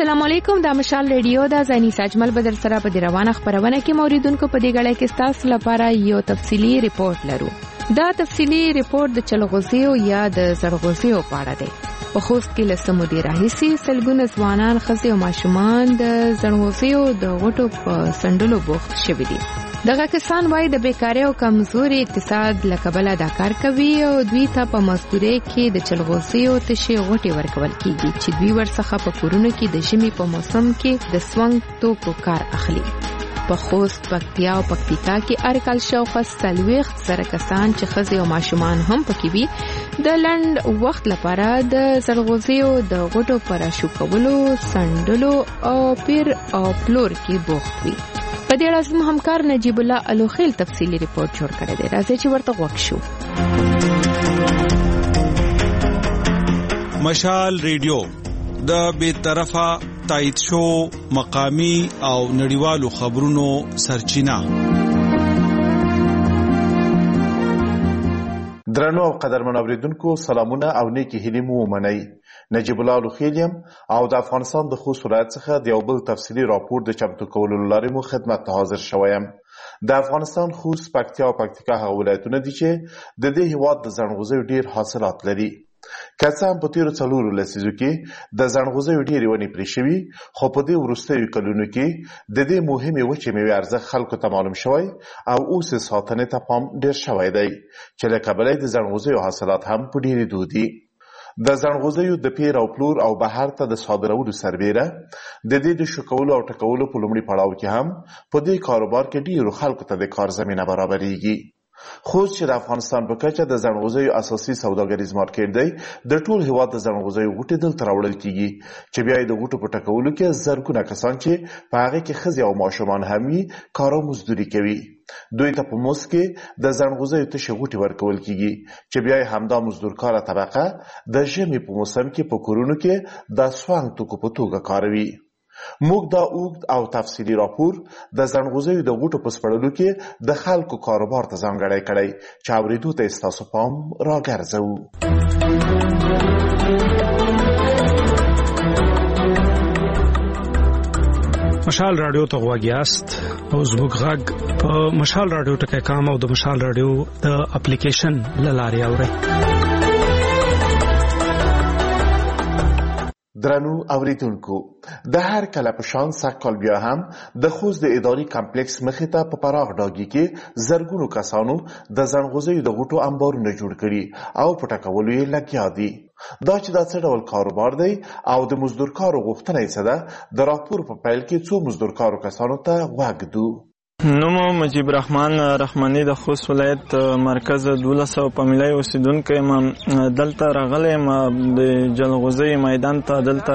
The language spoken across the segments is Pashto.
السلام علیکم. د مشال ریډیو د زینی ساجمل بدر سره په روانه خبرونه کې موریدونکو په دې غړې کې تاسو لپاره یو تفصیلی ریپورت لرو. دا تفصیلی ریپورت د چلغوزیو یا د زړغوزیو په اړه دی. په خوست کې لسمو دی راهیسي سلګونه ځوانان ښځې او ماشومان د زړغوزیو د غټو په سندلو بوخت شوي دي. دغه کسان وايي د بیکارۍ او کمزوري اقتصاد له کبله دا کار کوي او دوی ته په مزدورۍ کې د چلغوزیو تشې غوټې ورکول کیږي چې دوی ورڅخه په کورونو کې د ژمي په موسم کې د سونګ توکو کار اخلي. په خوست، پکتیا او پکتیکا کې هرکال شاوخوا 40 زره کسان چې ښځې او ماشومان هم پکې وي د لنډ وخت لپاره د زړغوزیو د غوټو په راشو کولو، سندلو او پیر او پلور کې بوخت وي. په دې اړه زموږ همکار نجیب الله الوخیل تفصیلی ریپورت جوړ کړی دی. راځئ چې ورته غوږ شو. مشال ریډیو د بیطرفه تایید شو مقامی او نړیوالو خبرونو سرچینه. درنو او قدرمن اوریدونکو سلامونه او نیکی هیلې مو ومنئ. نجیب الله الوخیل او د افغانستان د خوست ولایت څخه د یو بل تفصیلی راپور د چمتو کولو لپاره مو خدمت ته حاضر شوم. د افغانستان خوست، پکتیا او پکتیکا هغه ولایتونه دي چې د دې هیواد د زړغوزیو ډیر حاصلات لري. که څه هم په تیرو 4 لسیزو کې د زړغوزیو ډېرې ونې پرې شوي، خو په دې وروستیو کلونو کې د دې مهمې وچې مېوې ارزښت خلکو ته معلوم شوی او اوس یې ساتنې ته پام ډېر شوی دی چې له کبله د زړغوزیو حاصلات هم په ډېرېدو دي. د زړغوزیو د پیر او پلور او بهر ته د صادرولو سربیره د دې د شکولو او ټکولو په لومړي پړاو کې هم په دې کاروبار کې ډېرو خلکو ته د کار زمینه برابرېږي. خوست چې د افغانستان په کچه د زړغوزیو اساسي سوداګریز مارکیټ دی، د ټول هیواد د زړغوزیو غوټې دلته راوړل کیږي چې بیا د غوټو په ټکولو کې زرګونه کسان چې په هغه کې ښځې او ماشومان هم وي کار او مزدوري کوي. دوی ته په موسک کې د زړغوزیو تشې غوټې ورکول کیږي چې بیا همدا مزدورکاره طبقه د ژمي په موسم کې په کورونو کې د سوانګ توکو په توګه کاروي. موږ دا اوږد او تفصیلی راپور د زړغوزیو د غوټو په سپړلو کې د خلکو کاروبار ته ځانګړی کړی چې اورېدو ته یې ستاسو پام راګرځوو. مشال رادیو ته غوږ یاست او زموږ غږ په مشال رادیو ټکی کام او د مشال رادیو د اپلیکیشن له لارې اورئ. درنو اوریدونکو، د هر کله په شان سږکال بیا هم د خوست د اداري کمپلیکس مخې ته په پراخ ډاګي کې زرګونو کسانو د زړغوزیو د غوټو انبارونه جوړ کړي او په ټکولو یې لګیا دي. دا چې دا څه ډول کاروبار دی او د مزدورکارو غوښتنه یې څه ده، د راپور په پیل کې څو مزدورکارو کسانو ته غوږ دو. نومو مجیب رحمان رحمانی د خوست ولایت مرکز 1200 فامیلای اوسیدونکی یم. دلته راغلی یم د جلغوزي میدان ته. دلته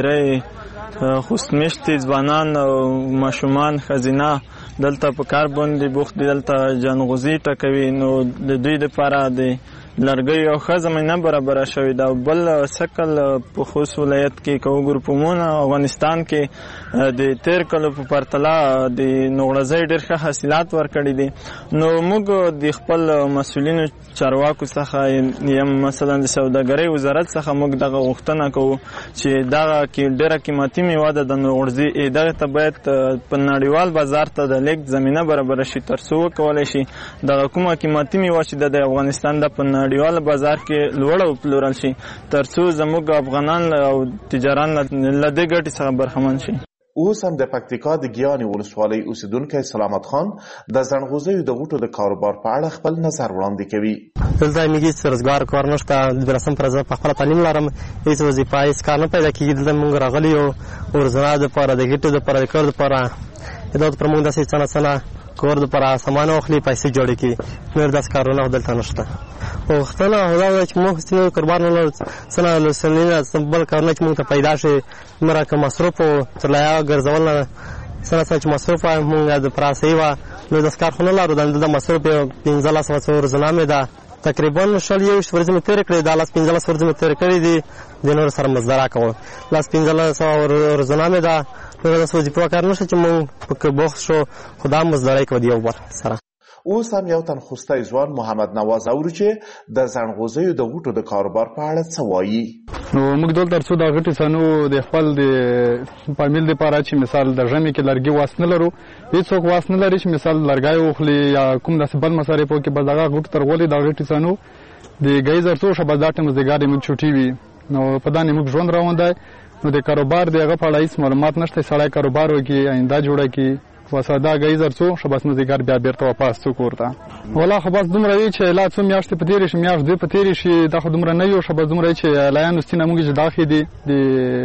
ډیری خوست میشتي ځوانان او ماشومان ښځینه دلته په کار باندې بوخت دي. دلته جلغوزي ټکوي. نو د دوی دپاره د لرګیو او ښه زمینه برابره شوې ده. بل سکل په خوست ولایت کې که وګورو په عموما افغانستان کې د تیر کلو په پرتله د نوغړزۍ ډېر ښه حاصلات ورکړي دي. نو موږ د خپل مسؤلینو چارواکو څخه یم مثلا د سوداګرۍ وزارت څخه موږ دغه غوښتنه کوو چې دغه کې ډېره قیمتي میوه ده د نوغړزي، دغه ته باید په نړیوال بازار ته د لیږد زمینه برابره شي تر څو وکولی شي دغه کومه قیمتي میوه چې د افغانستان د په نړیوال بازار کې لوړه وپلورل شي تر څو زموږ افغانان او تجاران له دې ګټې څخه برخمن شي. اوس هم د پکتیکا د ګیانې ولسوالۍ اوسیدونکی سلامت خان د زړغوزیو د غوټو د کاروبار په اړه خپل نظر وړاندې کوي. دلته مې هېڅ روزګار کار نشته. د برسم پر زه په خپله تعلیم لرم، هېڅ وظیفه هېڅ کار نه پیدا کېږي. دلته موږ راغلي یو ورزنا دپاره د ګټو دپاره د کار دپاره دا پر موږ داسې څه نه کور دپاره سامان واخلي پیسې جوړې کړي. نور داسې کارونه دلته نشته. غوښتنه دا ده چې موږ څه کاروبار نه لرو، څه نه لوستنې بل کارونه چې موږ ته پیدا شي. دومره که مصروف و ترلایا ګرځول نه څه نه څه چې مصروف وای موږ د پراسۍ وه نو داسې کار خو نه لرو. د مصروف یې 15 ورځې مې ده تقریبا 21 ورځې مې تېرې کړې. دا 15 ورځې مې تېرې کړې دي د نورو سره مزدرا کوم. 15 ورځې مې ده نو داسې وظیفه کار نشته چې موږ پکې بوخت شو خو دا مزدرۍ کوو د یو بل سره. اوس هم یو تن خوستی ځوان محمد نواز اورو چې د ځنغوزیو د غوټو د کاروبار په اړه څه وایي. نو موږ دلته تر څو د غټې څنو د خپل د فامیل دپاره چې مثال د ژمي کې لرګي واس نه لرو، هېڅوک واس نه لري چې مثال لرګی وخلي یا کوم داسې بل مصارف وکړي، بس دغه غوټو تر غولې د غټې څنو د ګۍ زرڅو شه بس دا ټیم مازدیګر یې موږ چوټي وي، نو په دا نه موږ ژوند روان دی. نو د کاروبار د هغه په اړه هېڅ معلومات نشته، سړی کاروبار وکړي، آینده جوړه کړي، وساده ګۍ زرڅو شه بس مازدیګر بیا بېرته واپس څو کور ته. والله خو بس دومره وي چې لا څو میاشتې په تېرې شي، میاشت دوی په تېرې شي، دا خو دومره نه یو شه بس دومره چې لایانو ستینه موږ چې داخې دي د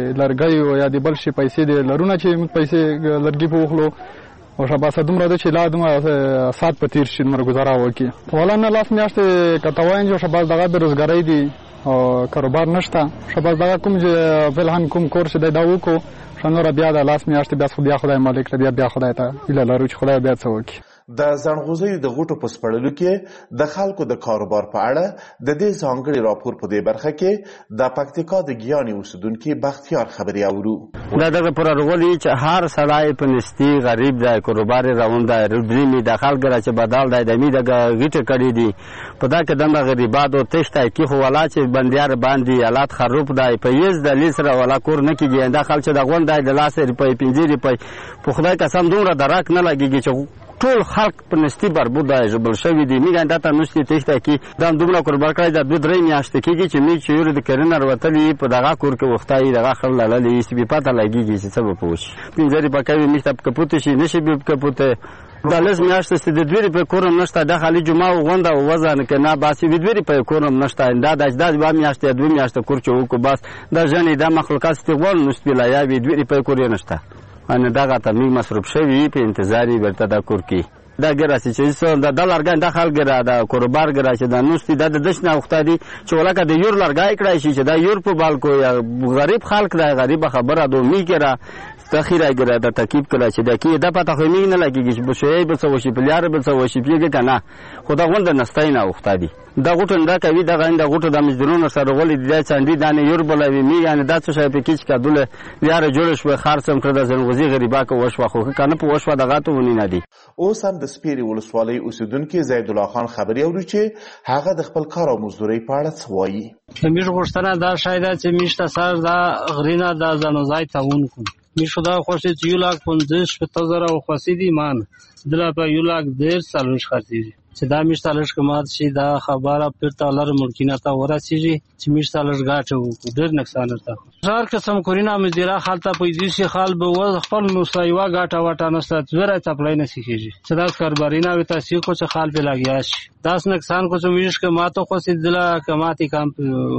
لرګیو یا د بل شي پیسې د لرونه چې موږ پیسې لرګي په وخلو او شه بس دومره ده چې لا دومره ساعت په تېر شي دومره ګزاره وکړي. والله نه لاس میاشتې که ته وایم چې شه بس دغه بېروزګارۍ دي او کاروبار نشته، شه بس دغه کوم چې فلحال کوم کور چې دی دا وکړو ښه نوره بیا د لاس میاشتې بیا خدای مالک له بیا خدای ته هیله لرو چې خدای بیا څه وکړي. د ځنغوزیو د غوټو په سپړلو کې د خلکو د کاروبار په اړه د دې ځانګړي راپور په دې برخه کې د پکتیکا د ګیانې اوسیدونکي بختیار خبرې اورو. دا دغه پر ورغلي چې هر سړی په نستی غریب دی، کاروبار روان دی، ربري د خلک را چې بدل دی، د می د غیټه کړي دي په دا کې د غریبات او تشته کې خو ولا چې بندیار باندې حالات خراب دی، په یز د لیسره ولا کور نه کیږي، دا خلک د غون دی د لاس روپۍ 50 روپۍ په خدای قسم دومره درک نه لګيږي چې ټول خلک په نستی بربود دی جبل شوي دي. میګا دا ته نستی تشته کې دا دومره کاروبار کړی دا 2-3 میاشتې کېږي چې می چې یو د کرنر وتلی په دغه کور کې وختای دغه خل لاله سی په پته لګيږي چې څه به پوښ 50 په کوي میشته کپوت شي نشي به کپوت دا لږ میاشتې د دوی په کورم نشته، د خالي جمعه غونډه وزن کې نه باسي د دوی په کورم نشته، دا د با میاشتې 2 میاشتې کور چې وکړو بس دا ځنې د مخلوقات استغوال نشته لا یا دوی په کور نشته، ان دغه ته می مصرف شوی په انتظاری ورته د کور کې دا ګراسي چې د لرګان د خلک ګره د کاروبار ګره چې د نوستي د دشنه وخته دي چې ولکه د یور لرګای کړای شي چې د یور په بالکو یا غریب خلک د غریب خبره دومي کړه تخیره ګره د ترکیب کړه چې د کې د پته خو نه لګیږي چې بشوي به څه وشي پلیار به څه وشي پیګه کنه خدا غوند نستاینه وخته دي دا غوټن دا کوي دا غند غوټه د مزدورونو سره ولې د چاندي دانه یور بلوي می یعنی دا څه شي په کیچ کډول یار جوړ شو خرڅم کړه د زنغوزي غریبا کو وشو خو کنه په وشو دغه ته ونی نه دي. اوس هم د سپیری ولسوالۍ اوسیدونکو زید الله خان خبري اوري چې هغه د خپل کار او مزدوري په اړه څه وایي. میش غوښتنه دا شاید چې میشته سر دا غرینا دا زنوزای تاون کو میشو دا خوشي چې 1,50,000 او خوسي دي مان دلا په 1,10,000 خرڅيږي چې دا میشته لږ کمات شي دا خبره پر تالر ملکینه تا ورسیږي چې میشته لږ غاټه وو ډېر نقصان ورته هر قسم کورینه مزیرا خالته پیسې شي خال به خپل نو سایوا غاټه وټه نشته زره چپلای نه سیږي چې دا کاربارینا وي تاسو کو چې خال په لاګیا شي داس نقصان کو چې میش کماتو خو سي دلا کماتي کام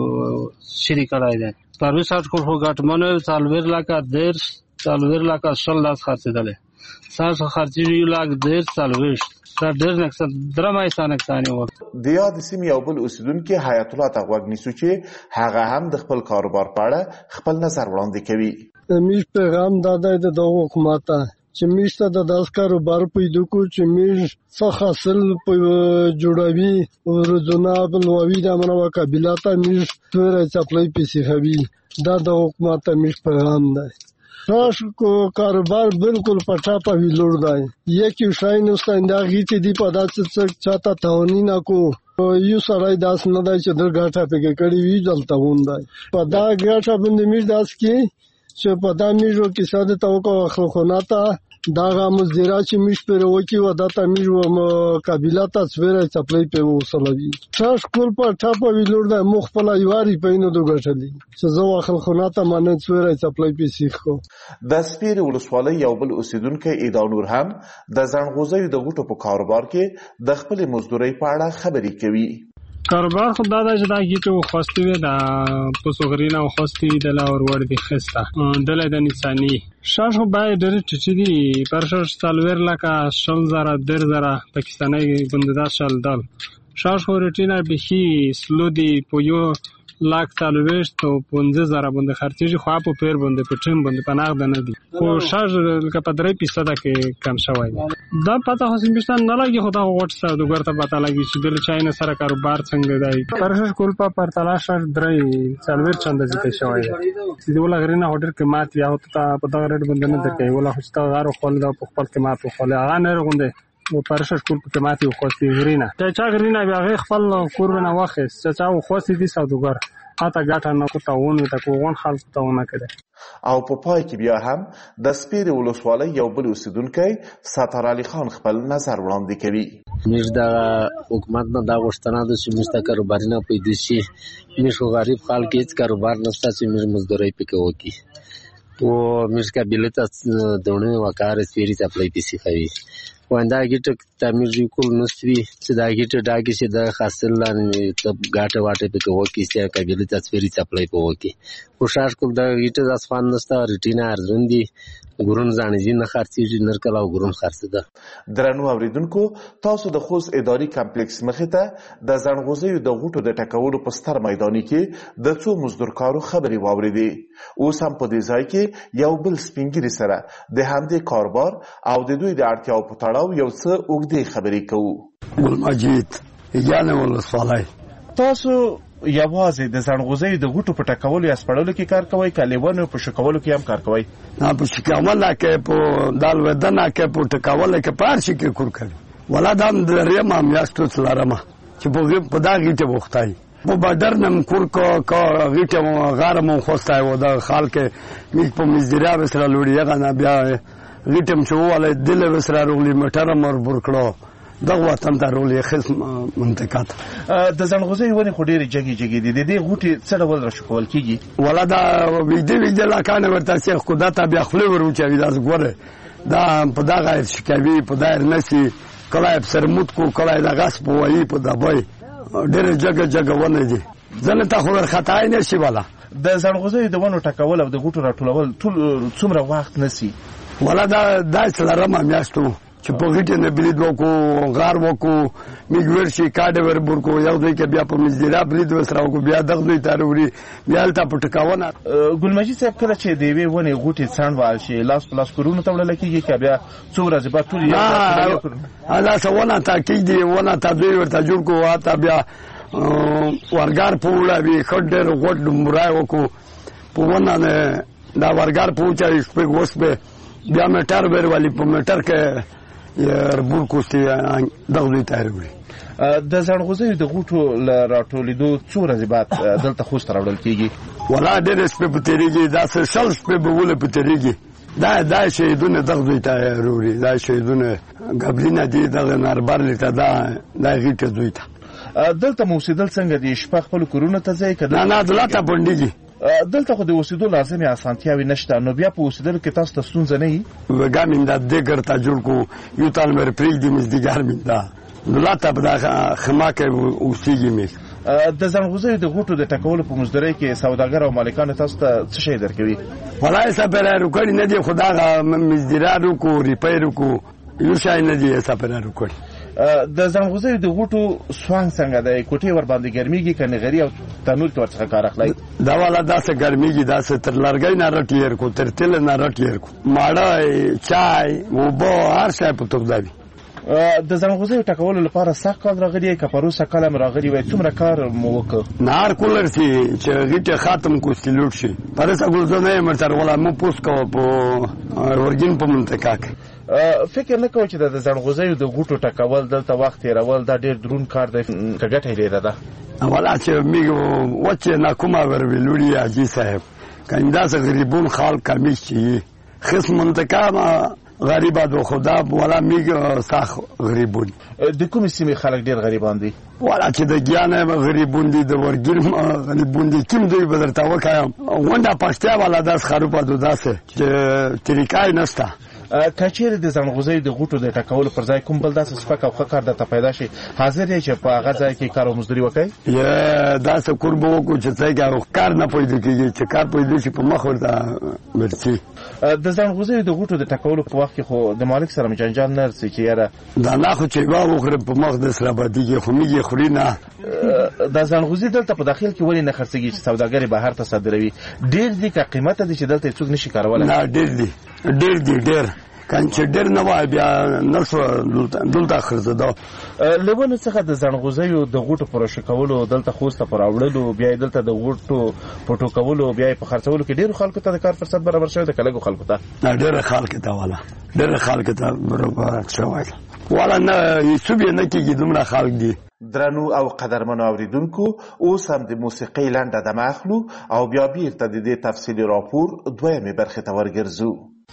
شری کړای دی پرو سات کو غاټ منو سالور لاکا دیر سالور لاکا 16 خرڅیدل ساس خرڅي 1,10,000 دا ډېر نقصان درمه نقصان و. د یاد سیمې یو بل اوسیدونکي حیات الله ته غوږ نیسو چې هغه هم د خپل کاروبار په اړه خپل نظر وړاندې کوي. میش پیغام دادا د دغه حکومت چې میش ته د داس کاروبار پیدا کو چې میش څه حاصل جوړوي ورځونه بلوي د منو قبيلات میش تر چپلای پیسې خوي دا د حکومت میش پیغام دی. راش کو کاروبار بالکل پټا په ویلور دی یکی شای نو ستنده غیتی دی په داسې چاته تاونی نه کو یو سړی داس نه دی چې در غاټه پکې کړی وی ځلته وندای په دا غاټه باندې میش داس کې چې په دا میشو کې ساده توګه خلخونه تا دا مزدورا چې میش پر وکی و دا ته میش و قبیلات تصویر چپلای په وسلوي تاش کول په ټاپه ویلور د مخفل ایواري په نو دوګټلی چې زو خلخونه ته مانه تصویر چپلای په سیخو. د سپیری ولسوالۍ یو بل اوسیدونکو ایدا نور هم د ځنغوزیو د غوټو په کاروبار کې د خپل مزدوري په اړه خبري کوي. کاروبار خو دا چې دا کیټو خوستي وي دا پوسوغرینا خوستي د لاور ور دي خسته دله د نسانی شاش خو باید ډېر ټچې دي پرشش سالور لکه 16,000 پاکستاني بنددا شل دل شاش خو رټینا به سلو دی پویو لاک تالويش ته 15,000 باندې خرچيږي خو په پیر باندې په ټیم باندې پناه ده نه دي خو شاج لکه په 3% کې کم شوی دا پته خو سیمستان نه لګي خو دا وټ سره د ګرته پته لګي چې بل چاینه سره کاروبار څنګه دی پرشش کول په تلاش درې څلور چنده ځکه شوی چې ولا غرینا هوټل کې مات یا ته په دا ریټ باندې نه درکې ولا خو ستاره غارو خپل دا په خپل کې مات خو له هغه نه غونډه پرشش کول په ماتي خوستي غرینا چا غرینا بیا غي خپل کورونه واخیست چا خوستي دي سوداګر اته ګټه نه کوتاونه د کوون خلک تاونه کړي او په پای کې بیا هم د سپیرې ولسوالۍ یو بل اوسیدونکی ستار علي خان خپل نظر وړاندې کوي. موږ د حکومت نه دا غوښتنه ده چې موږ ته کاروبار نه پیدا شي. موږ غریب خلک هیڅ کاروبار نشته چې موږ مزدوري پکې وکړي. او موږ قبیله ته دونه وکړ سپیرې سپلای پیسې کوي. واندا گیټ تعمیر کول نسوي چې دا گیټ ډاګي چې د حاصل لاندې ته غاټه واټه پکې وکی چې قبیله تصویري سپلای په وکی کوشش کوم دا گیټ د اسفان نستا ریټینا ارزوندي ګورون ځانځي نه خرڅيږي نرکلا ګورون خرڅ ده. درنو اوریدونکو تاسو د خوست اداري کمپلیکس مخې ته د زنغوزیو د غوټو د ټکولو په ستر میداني کې د څو مزدورکارو خبرې واوریدې. اوس هم په دې ځای کې یو بل سپینګری سره د همدې کاروبار او د دوی د اړتیاو په تړاو یو څه اوږدې خبرې کوو. ګل مجید یانه ولسوالۍ تاسو یوازې د زنغوزیو د غوټو په ټکولو یا سپړلو کې کار کوئ که لیوانو په شکولو کې هم کار کوئ؟ نه په شکولو کې په دال ودنه کې په ټکولو کې په هر شي کې کار کوي. ولا دا د ریم میاشتو څلرمه چې په دا غیټه وختای په بادر نم کور کو غیټه غارم خوستای و د خلک می په مزدرا وسره لوري هغه نه بیا غیټم شو ولې دل وسره رولي مټر مر برکړو دغه وطن ته رولي خص منطقه د زنغوزي ونی خو ډېر جګي دي د دې غوټي څه ډول را شکول کیږي؟ ولا دا ویډیو لاکانه ورته چې خو دا ته بیا خپل ورچوي دا ګوره دا په دغه شکوي په دایر نسی کله سرموت کو کله د غاس په وایي په دبای ډېر جګه ونه دي ځنه ته خو خطا نه شي والا. د زنغوزي د ونو ټکول او د غوټو راټولول ټول څومره وخت نسی؟ ولا دا څلرمه میاشتو چې په غیټه نه بلید وکړو غار وکړو میګور شي کاډه ور برکو یو ځای کې بیا په مزدرا بلید وسره وکړو بیا دغه دوی تاروري بیا الته پټکاونه. ګل مجید صاحب کله چې دی وی ونه غوټي څنډوال شي لاس پلاس کورونه تړل کېږي که بیا څو ورځې بعد ټول یو دا څونه تاکید دی ونه تا دوی ورته جوړ کو واته بیا ورګار په وړاوي خډر غوټ مرای وکړو په ونه دا ورګار پوچا شپږ وس به بیا میټر ور والی په میټر کې ربول کوستي دغه دوی تاروي. د زنغوزیو د غوټو راټولیدو څو ورځې بعد دلته خوست راوړل کېږي؟ ولا ډېر شپې په تېرېږي داسې شل شپې به ولې په تېرېږي. دا شهیدونه دغه دوی تاروي دا شهیدونه قبلینه دي دغه ناربر لته دا غیټه دوی ته دلته موسیدل څنګه دي شپه خپل کورونه ته ځای کده نه دلته بندګي دلته خو د اوسېدو لازمي اسانتیاوې نشته نو بیا په اوسېدلو کې تاسو ته ستونزه نه وي؟ وګامین دا دګر ته جوړ کو یو تال مر پرېږدي مزدګار مې دا دلته په دا خماکه اوسېږي مې. د زنغوزیو د غوټو د ټکولو په مزدورۍ کې سوداګر او مالکان تاسو ته څه شی درکوي؟ ولای سپرارو کړي نه دي خدا مزدرارو کو ریپیرو کو یو شای نه دي سپرارو کړي. د زنغوزیو د غوټو سوانګ څنګه دی؟ کوټې ور باندې ګرمېږي که نغري او تنور کې ورڅخه کار اخلئ؟ دا والا داسې ګرمېږي داسې تر لرګۍ نه رټېر کو تر تیل نه رټېر کو ماړه چای اوبه هر شی په توګه دی. د زنغوزیو ټکولو لپاره سخت کال راغلی که پروسه کال هم راغلی وای څومره کار مو وکړ؟ نهار کولر سي چې غیټه ختم کو سلوټ شي پرسه ګلزنه یې مرتر ولا مو پوس کو په ورګین په منطقه کې. فکر نه کوم چې د زنغوزیو د غوټو ټکول دلته وخت تیرول دا ډېر دروند کار دی که ګټه یې ډېره ده؟ ولا چې میګ وچه ناکومه ور ویلوړي حاجي صاحب کنده څه غریبون خلک کمی شي خص منطقه غریبه دو خدا ولا میګ ساخ غریبون. د کومې سیمې خلک ډېر غریبان دي؟ ولا چې د ګیانه غریبون دي د ورګیر غریبون دي کوم دوی به درته وکایم ونده پښتیا والا داس خروپه دو داسه چې طریقای نشته. کچېرې د زنغوزیو د غوټو د ټکولو پر ځای کوم بل داسې سپک او ښه کار درته پیدا شي حاضر یې چې په هغه ځای کې کار او مزدوري وکړئ؟ داسې کور به وکړو چې ځای کار نه پیدا کېږي چې کار پیدا شي په مخ ورته ورسي. د زنغوزیو د غوټو د ټکولو په وخت کې خو د مالک سره جنجال نه رسي چې یاره دا نه خو چې یوه وخورې په مخ د سره بدېږي خو میږي خوري نه. دا زنغوزي دلته په داخل کې ولې نه خرڅېږي چې سوداګر یې بهر ته صادروي؟ ډېر دي که قیمته دي چې دلته یې څوک نشي کارولی؟ نه ډېر کنچ ډېر نه وای بیا نشو دلته خرڅېدو. له ونو څخه د زنغوزیو د غوټو په راښکولو دلته خوست ته په راوړلو بیا یې دلته د غوټو په ټوکولو بیا یې په خرڅولو کې ډېرو خلکو ته د کار فرصت برابر شوی ده که لږو خلکو ته؟ ډېرو خلکو ته والا ډېرو خلکو ته برابر شوی. والا نه یسوب نه کېږي دومره خلک دي. درنو او قدرمنو اوریدونکو اوس هم د موسیقۍ لنډه دمه اخلو او بیا بیرته د دې تفصیلي راپور دویمې برخې ته ورګرځو.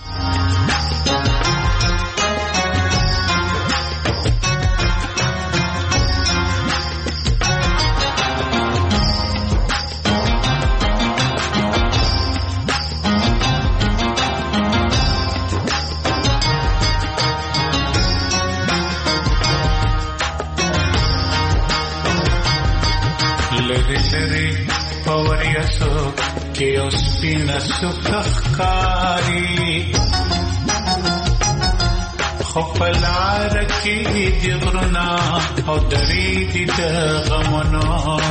که اوس سپینه سوکه ښکاري خو په لاره کې د غرونه او درې دي د غمونو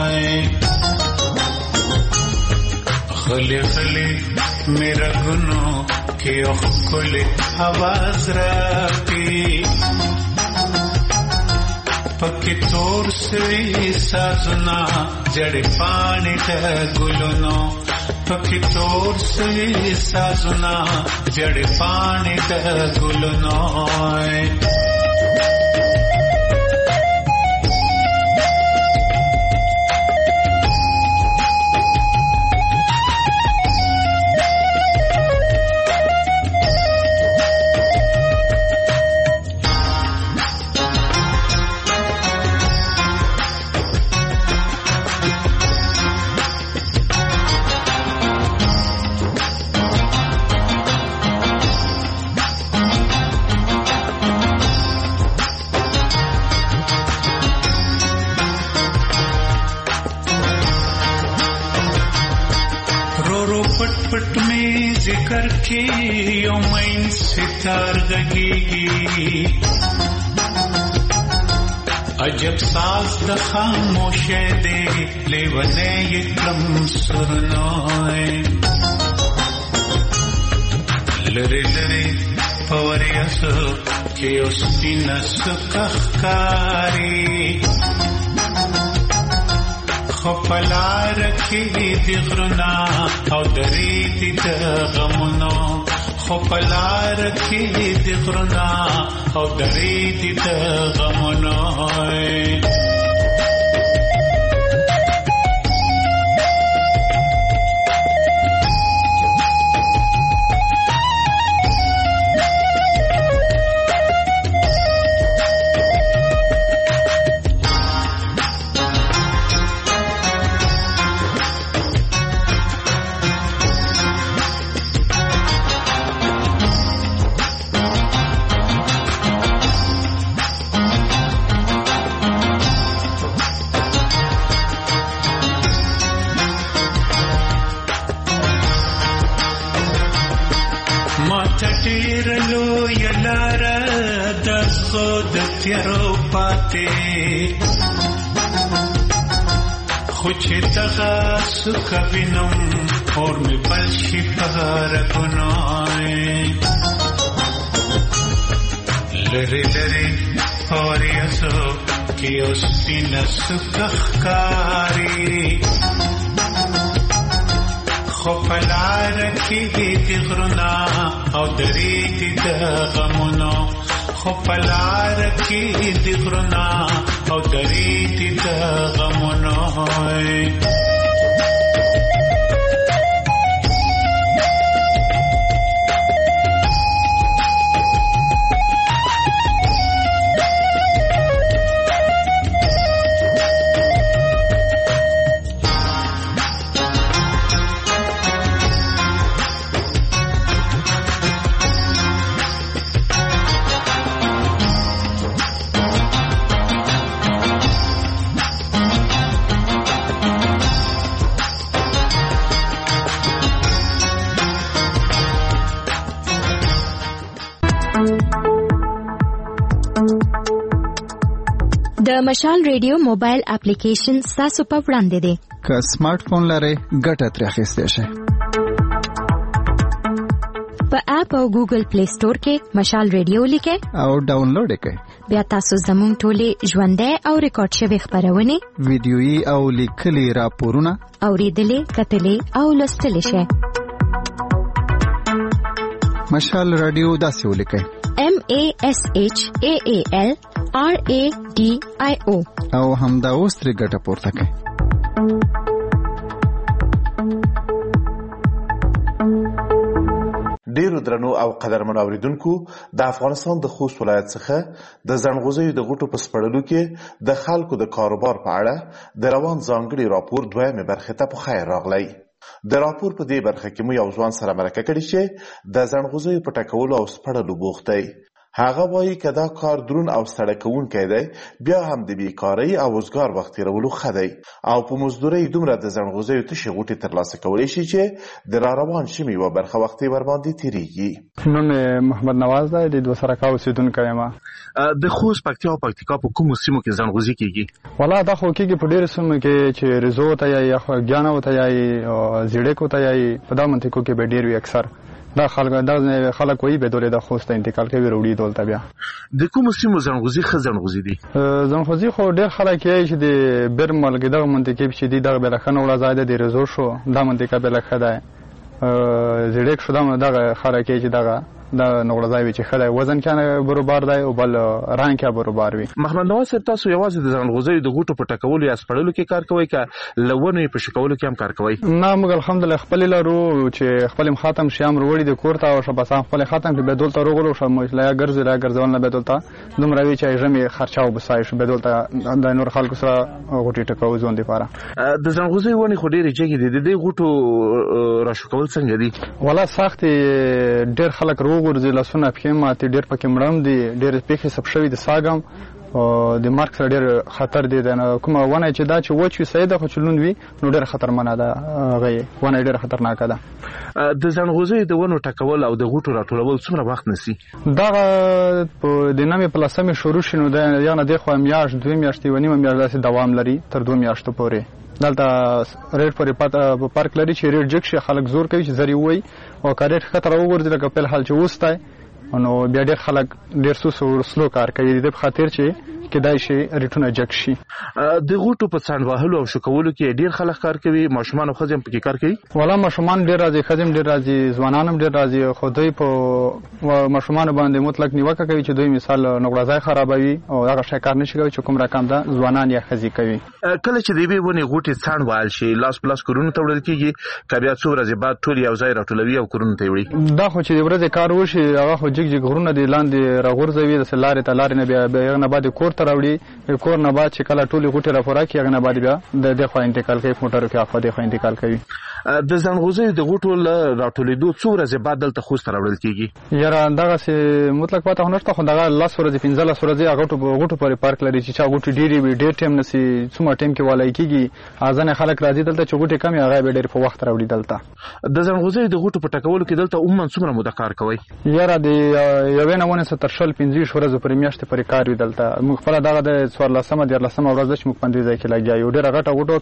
غلې غلې مې رګونو کې یو ښکلی اواز راکړي پکې تور سوي سازونه جړې پاڼې د ګلونو پکې تور سوي سازونه جړې پاڼې د ګلونو ذکر کی یومین ستار غږیږي عجب ساز د خاموشه دی لیونه یکم سرنای لری لری پوریاسو کې اوس دینه سکخکاری خپلار کې د غرنا او درې دي د غمونو خپلار کې د غرنا او درې دي د غمونو خوچ تغا سکا بینم اور می بلشی پغار گنای لری لری پوریاسو کی اوس دینه سکا ښکاری خو پلار کې د غرونه او درې دي د غمونو خو پلار کې د غرونه او درې دي د غمونو د مشال ریډیو موبایل اپلیکیشن تاسو په وړاندې دی. که سمارټ فون لرئ ګټه ترې اخیستی شئ. په اپ او ګوګل پلی سٹور کې مشال ریډیو لیکئ او ډاونلوډ یې کړئ. بیا تاسو زموږ ټولې ژوندۍ او ریکارډ شوې خبرونه ویډیويي او لیکلي راپورونه اوریدلې کتلې او لوستلې شئ. مشال رادیو داسې ولیکئ MASHAALRADIO او همدا اوس ترې ګټه پورته کړئ. ډیرو درنو او قدرمنو اوریدونکو، د افغانستان د خوست ولایت څخه د زنغوزیو د غوټو په سپړلو کې د خلکو د کاروبار په اړه د روان ځانګړي راپور دویمه برخه ته په خیر راغلی. د راپور په دې برخه کې مو یو ځوان سره مرکه کړې چې د زنغوزیو په ټکولو او سپړلو بوخت دی. هغه وایي که دا کار درون او ستړی کوونکی دی، بیا هم د بیکارۍ او روزګار وخت تېرولو ښه دی او په مزدورۍ دومره د زنغوزیو تشې غوټې ترلاسه کولی شي چې د راروان شمې یوه برخه وخت یې ورباندې تېرېږي. نوم یې محمد نواز دی، د 2 سرکا اوسېدونکی یم. د خوست، پکتیا او پکتیکا په کومو سیمو کې زنغوزي کېږي؟ والله دا خو کېږي په ډېرو سیمو کې چې رضو ته یایي، خوږیانو ته یایي، زیړکو ته یایي، په دا منطقو کې به ډېر وي. اکثر دا خلک وایي به دولې د خوست ته انتقال کوي، وروړي دولته. بیا د کومو سیمو زنغوزي ښه زنغوزي دي؟ زنغوزي خو ډېر خلک یایي چې د برمل کې دغه منطقې چې دي دغه بېله ښه نوړه ځای دی. د رضو شو دا منطقه بېله ښه دی. زیړک شو دغه خلک یایي چې دغه دا نوړه ځای وي چې ښه دی، وزن کې برابر دی او بل رنګ کې برابر وي. محمد نواز صاحب، تاسو یوازې د زنغوزیو د غوټو په ټکولو یا سپړلو کې کار کوئ که له ونو یې په شکولو کې هم کار کوئ؟ نه، موږ الحمدلله خپلې لرو چې خپل هم ختم شي، هم وروړي د کور ته او شبسان خپل ختم کړي، بیا دولته روغلو شو لا ګرځي لا ګرځول نه، بیا دولته دومره وي چې ژمې خرچه وبسای شو، بیا دولته د نور خلکو سره غوټې ټکو ځون دپاره. د زنغوزیو ونې خو ډېرې جګې دي، د دې غوټو راشکول څنګه دي؟ والله سخت ډېر خلک روغ ورځي، لاسونه پښې ماتې، ډېر پکې مړم دي، ډېر پیښې سب شوي د ساګم د مرګ سره ډېر خطر دی. کومه ونه چې دا چې وچ وي صحیح ده، خو چې لوند وي نو ډېر خطرمنه ده. هغه ونه ډېره خطرناکه ده. د زنغوزیو د ونو ټکول او د غوټو راټولول څومره وخت نیسي؟ دغه د نوې په 10مې شروع شي نو یا نه دېخوا میاشت 2 میاشتې 1.5 میاشت داسې دوام لري تر 2 میاشتو پورې. دلته ریټ پورې پارک لري چې ریټ جګ شي، خلک زور کوي چې زری ووایي، او که ریټ ښکته راوغورځي لکه پیل حال چې اوستی نو بیا ډېر خلک ډېر سلو کار کوي، د دې په خاطر چې کېدای شي ریټونه جګ شي. د غوټو په څنډ وهلو او شکولو کې ډېر خلک کار کوي، ماشومان او ښځې هم پکې کار کوي؟ والله ماشومان ډېر راځي، ښځې هم ډېر راځي، ځوانان هم ډېر راځي، خو دوی په ماشومانو باندې مطلق نیوکه کوي چې دوی مثال نوړه ځای خرابوي او هغه شی کار نشي کوي چې کوم رقم ده ځوانان یا ښځې کوي. کله چې د یوې ونې غوټې څنډ وهل شي، لاس په لاس کورونو ته وړل کېږي که بیا څو ورځې بعد ټول یو ځای راټولوي او کورونو ته یې وړي؟ دا خو چې د ورځې کار وشي هغه خو جګ جګ غرونه دي لاندې راغورځوي، داسې لارې ته لارې نه، بیا هغه نه بعد کور ته راوړي، کور نه بعد چې کله ټولې غوټې راپوره کړي هغه نه بعد بیا د دې خوا انتقال کوي، موټرو کې اخوا دې خوا انتقال کوي. د زنغوزیو د غوټو له راټولېدو څو ورځې بعد دلته خوست ته راوړل کېږي؟ یاره دغسې مطلق پته خو نشته، خو دغه 10 ورځې 15 ورځې غوټو پورې پارک لري چې چا غوټې ډېرې وي ډېر ټایم نسي څومره ټایم کې والای کېږي. ځینې خلک راځي دلته چې غوټې کمې هغه به ډېر په وخت راوړي دلته. د زنغوزیو د غوټو په ټکولو کې دلته عموما څومره موده کار کوئ؟ یاره د یوې نه ونې څخه تر 15 ورځې پورې میاشتې پورې کار وي دلته. موږ خپله دغه د 14مه ورځ ده چې موږ په همدې ځای کې لګیا یو. ډېره غټه غوټه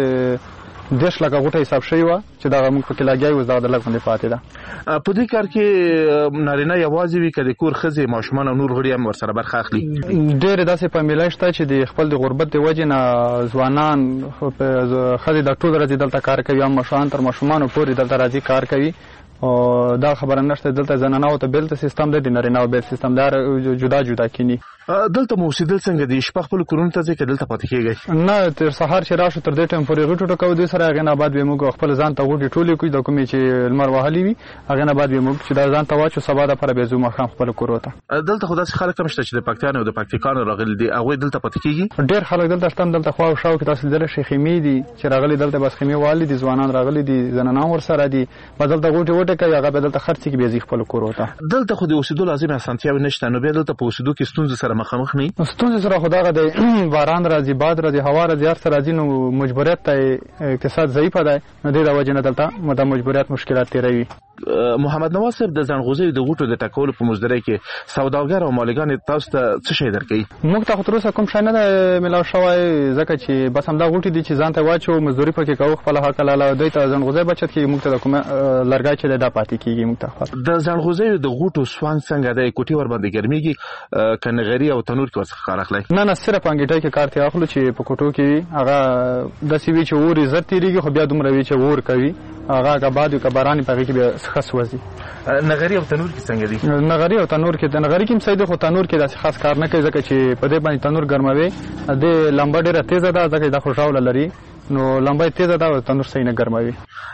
15 لکه غوټه حساب شوې وه چې دغه موږ پکې لګیا یو، اوس دغه د لږ غوندې پاتې ده. په دې کار کې نارینه یوازې وي که د کور ښځې، ماشومان او نور غړي هم ورسره برخه اخلي؟ ډېرې داسې فامیلۍ شته چې د خپل د غربت د وجې نه ځوانان ښځې د ټول راځي دلته کار کوي، هم ماشومان تر ماشومانو پورې دلته راځي کار کوي. او دا خبره نشته دلته زنانو ته بیل سیستم دی، د نارینه‌و بیل سیستم دی، جدا جدا کینی. دلته مو اوسېدل څنګه دي؟ شپه خپل کورونو ته ځئ که دلته پاتې کېږئ؟ نه، تر سهار چې راشو تر دې ټایم پورې غوټې ټکوو دوی سره، هغې نه بعد بیا موږ خپل ځان ته غوټې ټولې کړو، د کومې چې لمر وهلي وي هغې نه بعد بیا موږ چې دا ځان ته واچو، سبا دپاره بیا ځو ماښام خپلو کورو ته. دلته خو داسې خلک هم شته چې د پکتیانو او د پکتیکانو راغلي دي، هغوی دلته پاتې کېږي؟ ډېر خلک دلته شته، دلته خوا او شاو کې تاسو لیدلی شئ خیمې دي چې راغلي دلته، بس خیمې والي دي، ځوانان راغلي دي، زنانان ورسره دي، بس دلته غوټې وټې کوي، هغه بیا دلته خرڅې کړي بیا ځي خپلو کورو ته. دلته خو د اوسېدو لازمې اسانتیاوې نشته، نو بیا دلته په اوسېدو کې ستونزو سره مخامخ نه یي؟ ستونزې سره خو دغه دی باران راځي، باد راځي، هوا راځي، هر څه راځي، نو مجبوریت ته اقتصاد ضعیفه دی، نو دې د وجې نه دلته د مجبوریت مشکلات تېروي. محمد نواز صاحب، د زنغوزیو د غوټو د ټکولو په مزدورۍ کې سوداګر او مالکان تاسو ته څه شی درکوي؟ موږ ته خو تر اوسه کوم شی نه دی میلاو شوی، ځکه چې بس همدا غوټې دي چې ځان ته واچو، مزدوري پکې کوو، خپله حق حلاله، دوی ته زنغوزی بچت کېږي، موږ ته د کومه لرګی چې دی دا پاتې کیږي موږ ته. د ځنغوزیو د غوټو سوانګ څنګه د کوټي ور باندې ګرميږي کنه غری او تنور کې وسخه کار اخلي؟ نه صرف انګیټای کې کار ته اخلو چې په کوټو کې هغه د سی وی چې اور عزت تیریږي خو بیا دومره وی چې اور کوي هغه کا بعد کا باران په کې بیا خاص وځي. نغری او تنور کې څنګه دي؟ نغری او تنور کې د نغری کې سید خو تنور کې داسې خاص کار نه کوي ځکه چې په دې باندې تنور ګرموي د لمبا ډیره تیزه ده ځکه د خوشاله لري نو لمبا تیزه ده او تنور صحیح نه ګرموي.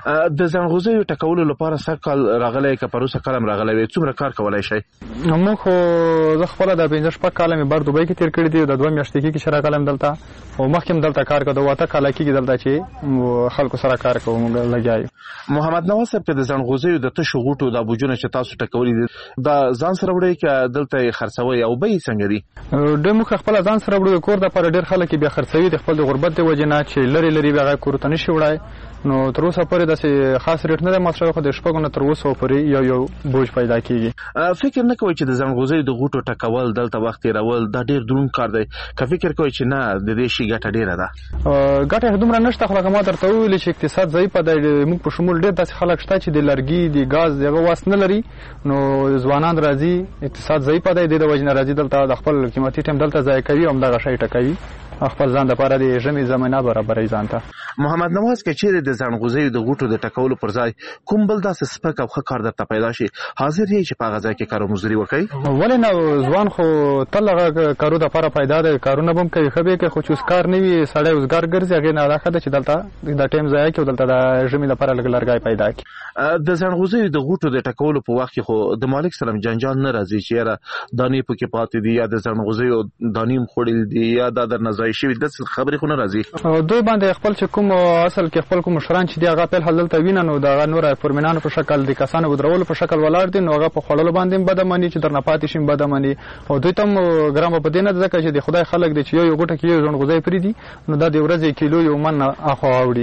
د ځنغوزیو ټکولو لپاره سکل راغلی که پروسه کلم راغلی وي څومره کار کولای شي؟ موږ خو زه خپل د 15 شپږ کال مې بر دوبۍ کې تیر کړی دی د 2 میاشتې کې شرا کلم دلته او مخکې دلته کار کوم واته کال کې دلته چې خلکو سره کار کوم لګیای. محمد نواز صاحب د ځنغوزیو د تشو غوټو د بوجونه چې تاسو ټکولې دي د ځان سره وړي کې دلته خرڅوي او به څنګه دي؟ د موږ خپل ځان سره وړو کور د پر ډیر خلک بیا خرڅوي د خپل غربت د وجنه چې لری بیا کور ته نشي وړای نو تر اوسه پورې داسې خاص ریټ نه مصرف خو د شپږو نه تر اوسه پورې یو بوج پیدا کیږي. فکر نه کوي چې د ځنغوزیو د غوټو ټکول دلته وخت راول دا ډیر دروند کار دی که فکر کوي چې نه د دې شي ګټه ډیره ده؟ ګټه دومره نشته خو لکه ما درته ویل چې اقتصاد ضعیف دی موږ په شمول ډیر داسې خلک شته چې د لرګي د غاز دغه واس نه لري نو ځوانان راځي اقتصاد ضعیف دی د وجنه راځي دلته د خپل قیمتي ټیم دلته ځای کوي هم دغه شی ټکوي خپل ځان د لپاره د ژمي زمينه برابرې ځان ته. محمد نواز کې چیرې د ځنغوزیو د غوټو د ټکولو پر ځای کوم بل داسې سپک او ښه کار درته پیدا شي حاضر یې چې په هغه ځای کې کار مزدوري وکړي؟ ولې نه ځوان خو تل هغه کارو د لپاره پیدا دی کارونه به هم کوي ښه به کې خو چې اوس کار نه وي سړی اوسګار ګرځي هغې نه علاقه ده چې دلته د ټایم ضایع کړي او دلته د ژمي لپاره لږ لرګی پیدا کړي. د ځنغوزیو د غوټو د ټکولو په وخت کې خو د مالک سره جنجال نه راځي چې یاره دانې پکې پاتې دي یا د ځنغوزیو دانې خوړل دي یا د درنه ځای شوي داسې خبرې خو نه راځي؟ دوی باندې خپل چې کوم اصل کې خپل کوم مشران چې دی هغه په حل دلته ویني نو د نور فورمنانو په شکل د کسانو ودرولو په شکل ولاړ دي نو هغه په خړلو باندې بدمنی چې درنه پاتې شي بدمنی او دوی تم ګرام په دینه ځکه چې د خدای خلک دي چې یو غوټه کې یو ځنغوزي پری دي نو د ورځې کیلو یو من اخو اوړي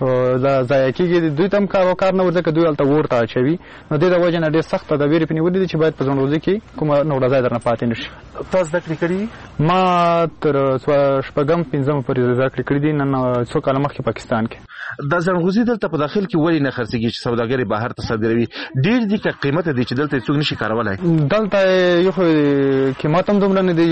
دا ځای کېږي دوی تم کار نه ورځکه دوی الته ورته اچوي نو د وجه نه ډېر سخت تدابیر پنی ودی چې باید په ځنغوزي کې کوم نو ځای درنه پاتې نشي. تاسو د کړی ما تر شپږم پنځم پورې ذکر کړی دي نن څو کال مخکې پاکستان کې د ځنغوزي دلته په داخل کې ولی نه خرڅيږي چې سوداګر بهر ته صادروي ډېر دي که قیمت دي چې دلته څوک نشي کارولای؟ دلته یو قیمت هم دومره نه دی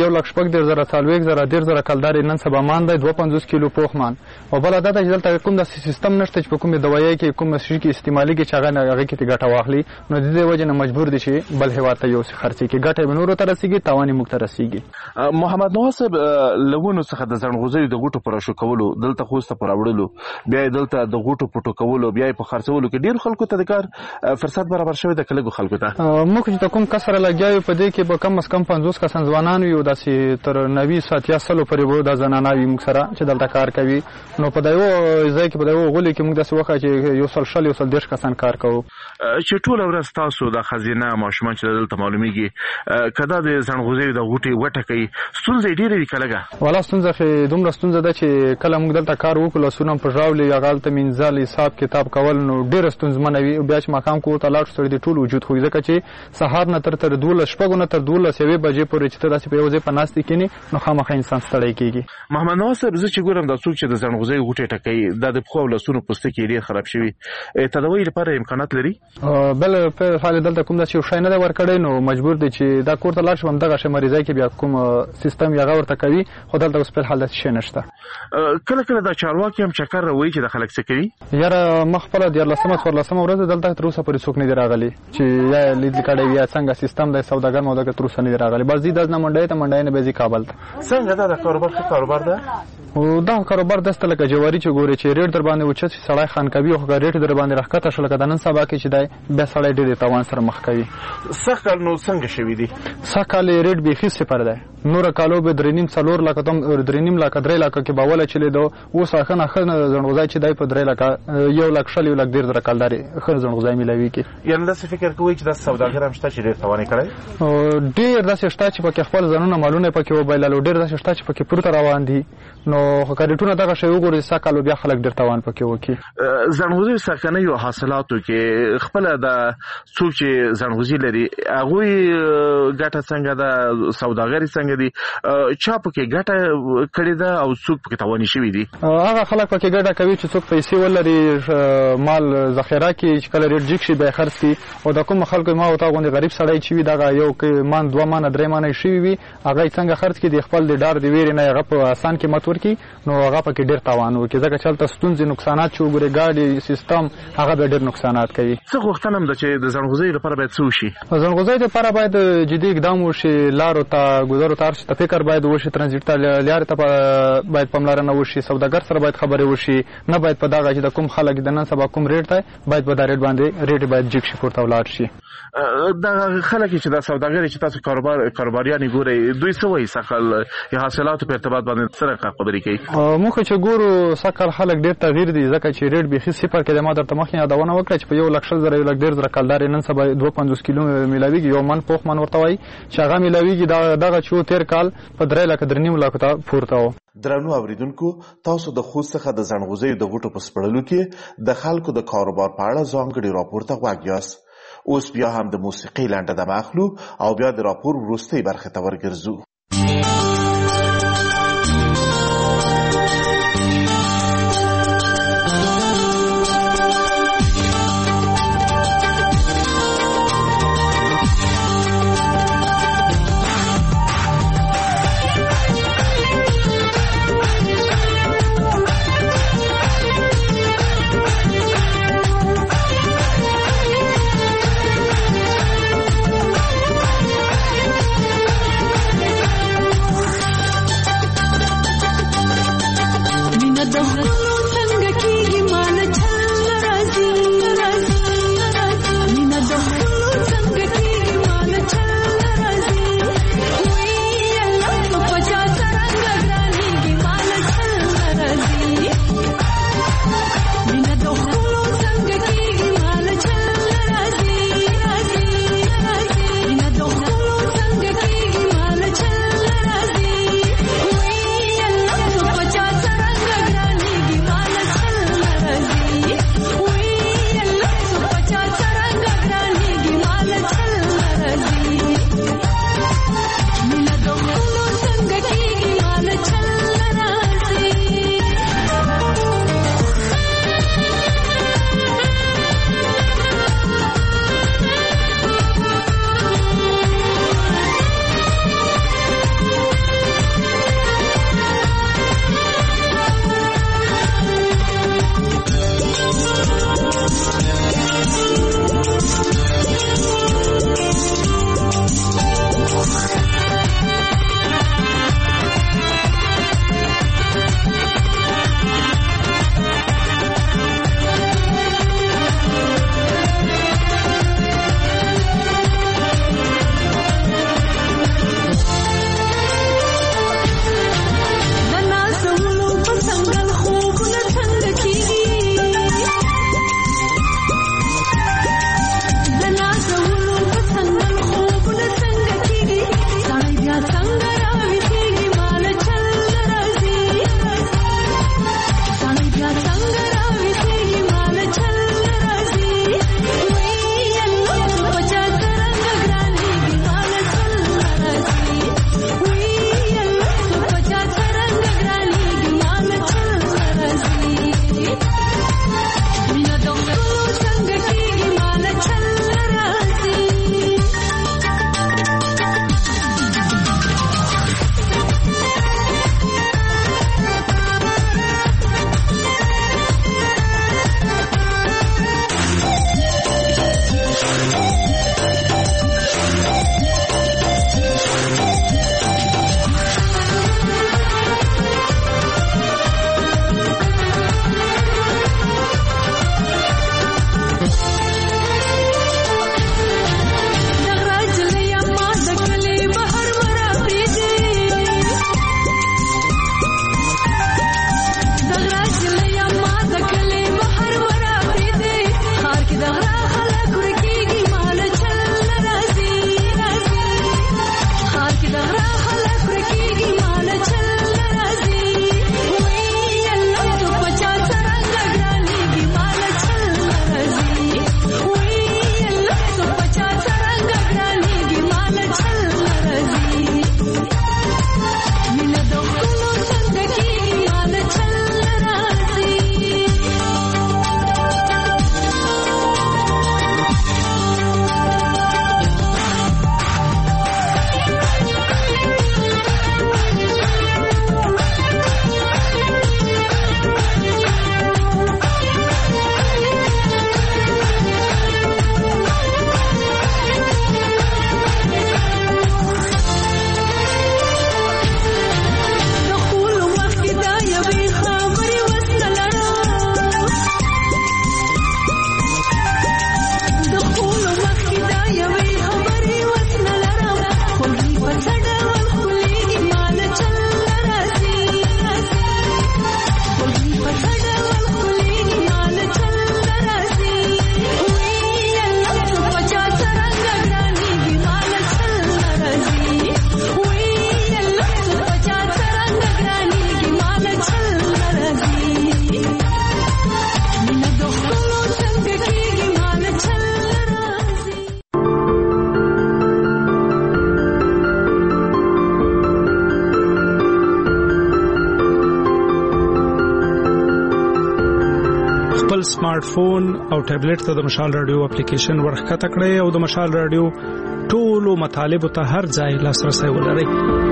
1,40,000 کلدار نن سبا مان دی 250 کیلو پوخ مان او بل دا چې دلته کوم د سیستم نشته چې په کومه دوايي کې کوم شي کې استعمالي کې چې هغه کې ګټه واخلي نو د دې وجه نه مجبور دي چې بل هوا ته یو خرڅي کې ګټه بنورو ته رسیږي تاوان مو ته رسیږي. محمد نواز صاحب لغونو څخه د ځنغوزیو د غوټو پر شو کولو دلته خوسته پر وړلو بیا دلته د غوټو پټو کولو بیا په خرڅولو کې ډیر خلکو ته د کار فرصت برابر شوی د کلګو خلکو ته موږ چې کوم کسر لګیاو په دې کې به کم از کم 50 کسان ځوانان یو داسې تر 90 ساتیا سلو پرې وو د زناناوي موږ سره چې دلته کار کوي نو په دایو ځای کې په دایو غولي کې موږ داسې وخت چې یو سل 10 کسان کار کوو چې ټول ورځ تاسو د خزینه ماشومان چې دلته معلومیږي کدا د ځنغوزیو د غوټي وټه کوي ستونزې ډېرې دي کلګه ولا ستونزه دومره ستونزه ده چې کله موږ دلته کار وکړو سونم په ژاولې یا غلطه منځل حساب کتاب کول نو ډېر ستونزمنه وي بیا چې مقام کو ته لاړ شو د ټول وجود خو ځکه چې سهار نه تر 12 شپږو نه تر 12 یوې بجې پورې چې تاسو په یوځای په ناستې کېنی نو خامخا انسان ستړی کېږي. محمد نواز صاحب زه چې ګورم د څوک چې د ځنغوزیو غوټي ټکوي د خو لسونو پوستکي ډېر خراب شوی تداوی لپاره امکانات لري؟ بل په حال دلته کوم داسې شای نه ورکړی نو مجبور دي چې دا کور ته لاړ شم دغه شماريځای کې بیا کوم سیستم یې غوړته کوي خو دلته اوس په حال شي نشته. کله کله دا چارواکي هم چکر وایي چې د خلک څه کوي یاره مخبل د 14 ورځ دلته تر اوسه پورې څوک نه دی راغلی چې یا لید کړي یا څنګه سیستم د سوداګر مو دغه تر اوسه نه دی راغلی بس دې د نه منډه نه به کابل ته څنګه دا کاروبار ده او دا کاروبار دسته لکه جواری چې ګوري چې ریټ در باندې وچت سړی خان کوي او ریټ در باندې راکته شل کدان سبا کې چې دی به سړی ډېر تاوان سره مخ کوي. سخت نو څنګه شوی دی؟ سخت ریټ به خېسه پر دی نور کالو به درینیم څلور لکه تم درینیم لکه درې لکه کې باوله چلی دو اوس اخنه خنه ځنغوزای چې دی په درې لکه یو لک شل یو لک ډېر در کالداري خنه ځنغوزای ملوي کې یعنی دا څه فکر کوي چې د سوداګر هم شته چې ډېر تاوان کړي او ډېر داسې شته چې په خپل ځانونه مالونه پکې وبایللو ډېر داسې شته چې پکې پورته روان دي نو نو کریټونه دغه شی وګوري سکهال بیا خلک ډېر تاوان پکې وکړي. ځنغوزي سرکنیو حاصلاتو کې خپل د څوک چې ځنغوزي لري هغوی ګټه څنګه ده، سوداګري څنګه دي، چا پکې ګټه کړې ده او څوک پکې تاواني شوي دي؟ هغه خلک پکې ګټه کوي چې څوک پیسې ولري، مال ذخیره کړي، چې کله ریټ جګ شي بیا خرڅ کړي. او د کوم خلکو ما ورته غوندې غریب سړی چې وي دغه یو مان 2 مانه 3 مانه شوي وي هغه څنګه خرڅ کړي، د خپل د ډار د ویرې نه هغه په آسان قیمت ورکړي نو هغه پکې ډېر تاوان وکړي. ځکه چې هلته ستونزې نقصانات چې وګورې ګاډي سیستم هغه به ډېر نقصانات کوي. څه غوښتنه هم ده چې د ځنغوزۍ لپاره باید څه وشي؟ ځنغوزۍ لپاره باید جدي اقدام وشي، لارو ته ګذرو ته هر څه ته فکر باید وشي، ترانزیټ ته لارې ته باید پاملرنه وشي، سوداګر سره باید خبرې وشي، نه باید په دغه چې د کوم خلک د نن سبا کوم ریټ دی باید په دا ریټ باندې ریټ باید جګ شي، پورته ولاړ شي. دا خلک چې د سوداګري چې تاسو کاروباریان ګورئ دوی څه وایي سږکال د حاصلاتو په ارتباط باندې څه خبرې کوي؟ موږ چې ګورو سږکال خلک ډېر تغییر دي، ځکه چې ریټ بیخي صفر کې دی. ما درته مخکې یادونه وکړه چې په 1,00,000 1,50,000 کلدار نن سبا 250 کیلو میلاویږي، یو من پوخ من ورته وایي چې هغه میلاویږي دغه چې تیر کال په 3,03,000 ته پورته و. درنو اوریدونکو، تاسو د خوست څخه د ځنغوزیو د بوټو په سپړلو کې د خلکو د کاروبار په اړه ځانګړي راپور ته غوږ یاست. اوس بیا هم د موسیقۍ لنډه دمه اخلو او بیا د راپور وروستۍ برخې ته ورګرځو. خپل سمارټ فون او ټابلیټ ته د مشال رادیو اپلیکیشن ورخکته کړئ او د مشال رادیو ټولو مطالبو ته هر ځای لاسرسی ولرئ.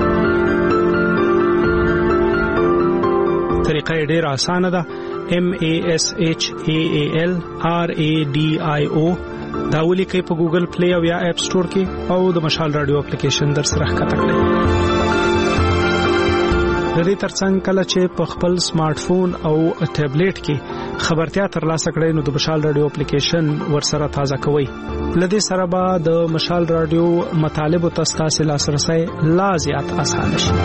طریقه یې ډېره اسانه ده. MASHALRADIO دا ولیکئ په ګوګل پلی او یا اپ سٹور کې او د مشال رادیو اپلیکیشن در سره ښکته کړئ. د دې ترڅنګ کله چې په خپل سمارټ فون او ټابلیټ کې خبرتیا ترلاسه کړئ نو د مشال رادیو اپلیکیشن ورسره تازه کوئ. لدې سره به د مشال رادیو مطالبو ته ستاسو لاسرسی لا زیات اسانه شي.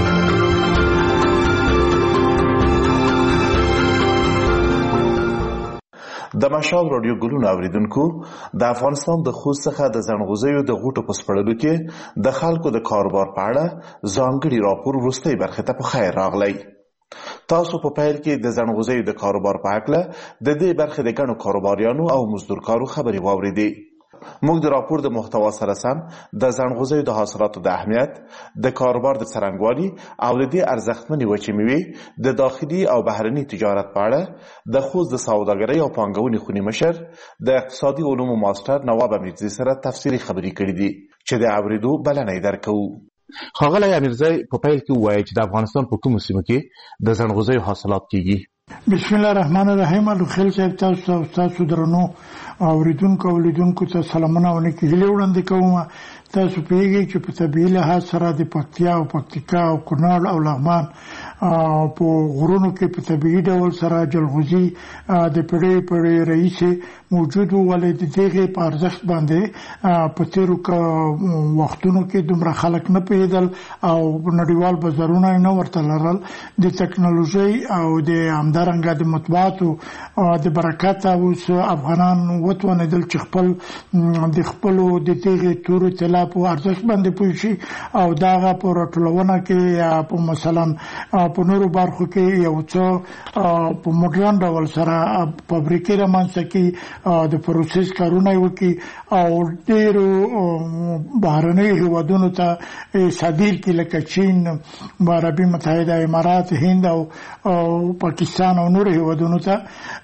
د مشال رادیو ګلونو اوریدونکو د افغانستان د خوست څخه د زنغوزیو د غوټو په سپړلو کې د خلکو د کاروبار په اړه ځانګړي راپور وروستۍ برخه ته په خیر راغلی. تاسو په پیل کې د زنغوزیو د کاروبار په اړه د دې برخې د ګڼو کاروباریانو او مزدورکارو خبرې واوریدې. موږ د راپور د محتوا سره سم د زنغوزیو د حاصلاتو د اهمیت، د کاروبار د څرنګوالي او د دې ارزښتمنې وچې میوې د داخلي او بهرني تجارت په اړه د خوست د سوداګرۍ او پانګونې خونې مشر د اقتصادي علومو ماستر نواب امیرزی سره تفصیلي خبرې کړې دي چې د اورېدو بلنه یې درکوو. ښاغلی امیرزی په پیل کې ووایي چې د افغانستان په کومو سیمو کې د زنغوزیو حاصلات کیږي؟ بسم الله الرحمن الرحیم. الخیل صاحب تاسو درنو اوریدونکو او لیدونکو ته سلامونه او نیکې هیلې وړاندې کوم. تاسو پوهیږئ چې په طبیعي لحاظ سره د پکتیا او پکتیکا او کونړ او لغمان په غرونو کې په طبیعي ډول سره جلغوزي د پیړۍ راهیسې موجود و، ولې د دغې په ارزښت باندې په تېرو وختونو کې دومره خلک نه پوهېدل او نړیوال بازارونه یې نه ورته لرل. د ټکنالوژۍ او د همدارنګه د مطبوعاتو د برکته اوس افغانان وتوانېدل چې د خپلو د دغې تورو طلا په ارزښت باندې پوه شي او دغه په راټولونه کې یا په مثلا په نورو برخو کې یو څه په موډرن ډول سره فابریکې رامنځته کړي، د پروسس کارونه یې وکړي او ډېرو بهرنیو هېوادونو ته صادر کړي لکه چین، عربي متحده امارات، هند او پاکستان او نورو هېوادونو ته.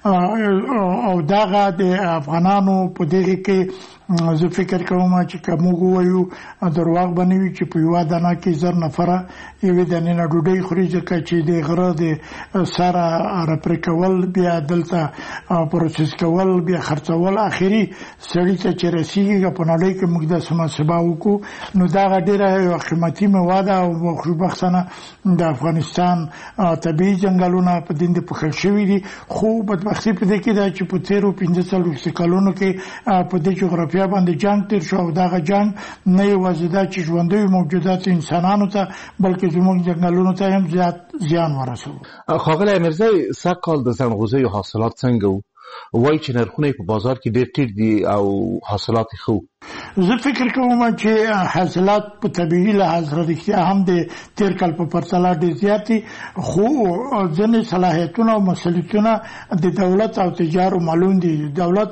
او دغه د افغانانو په دغه کې زه فکر کوم چې که موږ ووایو درواغ به نه وي چې په یوه دانه کې 1000 نفره یوې دانې نه ډوډۍ خوري، ځکه چې د غره د سره راپرې کول، بیا دلته پروسس کول، بیا خرڅول، اخري سړي ته چې رسېږي په نړۍ کې موږ داسې محاسبه وکړو نو دغه ډېره یوه قیمتي میوه ده او خوشبختانه د افغانستان طبیعي ځنګلونه په دې پوښل شوي دي. خو بدبختي په دې کې ده چې په تېرو 45 کلونو کې په دې جغرافیه باندې جنگ تیر شو او دغه جنگ نه یوازې دا چې ژوندیو موجودات انسانانو ته بلکې زموږ ځنګلونو ته هم زیات زیان ورسوي. ښاغلی امیرزی، سږکال د زنغوزیو حاصلات څنګه وو؟ وایي چې نرخونه په بازار کې ډېر ټیټ دي او حاصلات یې ښه. زه فکر کوم چې حاصلات په طبیعي لحاظ رښتیا هم د تیر کال په پرتله ډېر زیات دي، خو ځینې صلاحیتونه او مسؤلیتونه د دولت او تجارو معلوم دي. دولت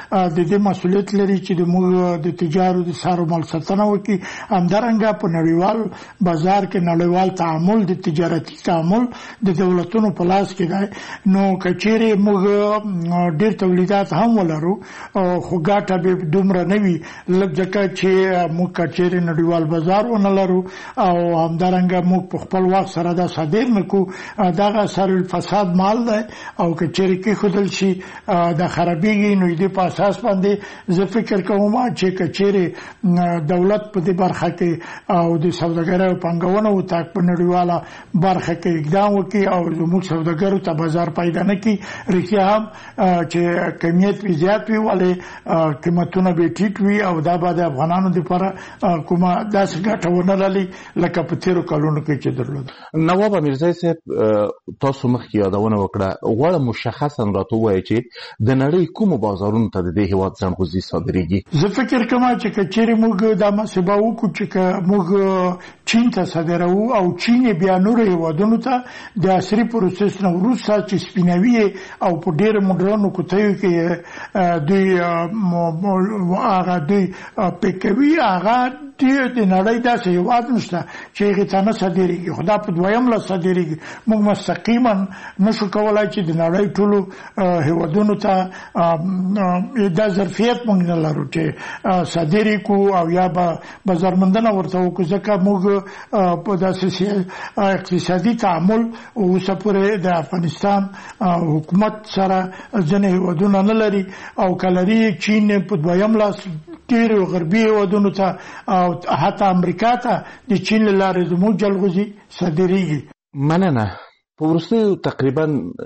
د دې مسؤلیت لري چې موږ د تجارو د سارو مال ساتنه وکړي، همدارنګه په نړیوال بازار کې نړیوال تعامل، د تجارتي تعامل د دولتونو په لاس کې دی. نو که چیرې موږ ډېر تولیدات هم ولرو خو ګټه به دومره نه وي، لږ ځکه چې موږ که چیرې نړیوال بازار ونه لرو او همدارنګه موږ په خپل وخت سره دا صادر نه کړو، دغه سر الفساد مال دی او که چیرې کېښودل شي دا خرابېږي. نو د دې په اساس باندې زه فکر کوم چې که چیرې دولت په دې برخه کې او د سوداګرۍ او پانګونې وتاک په نړیواله برخه کې اقدام وکړي او زموږ سوداګرو ته بازار پیدا نه کړي، رښتیا هم چې کمیت به زیات وي ولې قیمتونه به ټیټ وي او دا به د افغانانو لپاره کومه داسې ګټه ونه لري لکه په تېرو کلونو کې چې درلوده. نواب امیرزی صاحب، تاسو مخکې یادونه وکړه، غواړم مشخصا راته ووایئ چې د نړۍ کومو بازارونو ته د دې هېواد زنغوزي صادرېږي؟ زه فکر کوم چې که چیرې موږ دا محاسبه وکړو چې که موږ چین ته صادروو او چین بیا نورو هېوادونو ته د عصري پروسس نه وروسته چې سپینوي او په ډېرو موډرنو کوټیو کې دوی پیک کوي، هغه د نړۍ داسې هیواد نشته چې هغې ته نه صادرېږي، خو دا په دویم لاس صادرېږي. موږ مستقیما نشو کولی چې د نړۍ ټولو هیوادونو ته دا ظرفیت موږ نه لرو چې صادرې کړو او یا به بازارموندنه ورته وکړو، ځکه موږ په داسې اقتصادي تعامل اوسه پورې د افغانستان حکومت سره ځینې هیوادونه نه لري، او که لري چین په دویم لاس ډېرو غربي هیوادونو ته او حتی امریکا ته د چین له لارې زموږ جلغوزي صادرېږي. مننه. په وروستیو تقریبا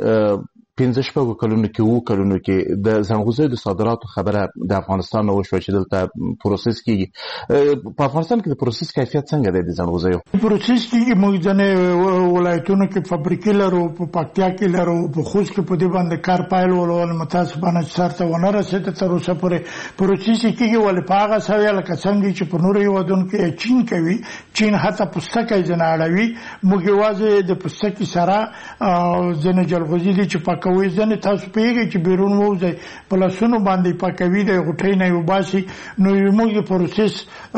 15 کلونو کې 7 کلونو کې د ځنغوزیو د صادراتو خبره د افغانستان نو شو چې دلته پروسس کیږي. په افغانستان کې د پروسس کیفیت څنګه دی د ځنغوزیو؟ پروسس کیږي. موږ ځنې ولایتونو کې فابریکې لرو، په پکتیا کې لرو، په خوست کې په دې باندې کار پیل ول متاسفانه سرته ونه رسېده تر اوسه پورې. پروسس کیږي ولې په هغه سویه لکه څنګه چې په نورو هیوادونو کې چین کوي. چین حتی پوستکی ځنه اړوي، موږ یوازې د پوستکي سره ځنې جلغوزي دي چې کوي ځنې تاسو پیږئ چې بیرون ووځئ په لاسونو باندې پاکوي د غوټۍ نه یې وباسي. نو موږ د پروسس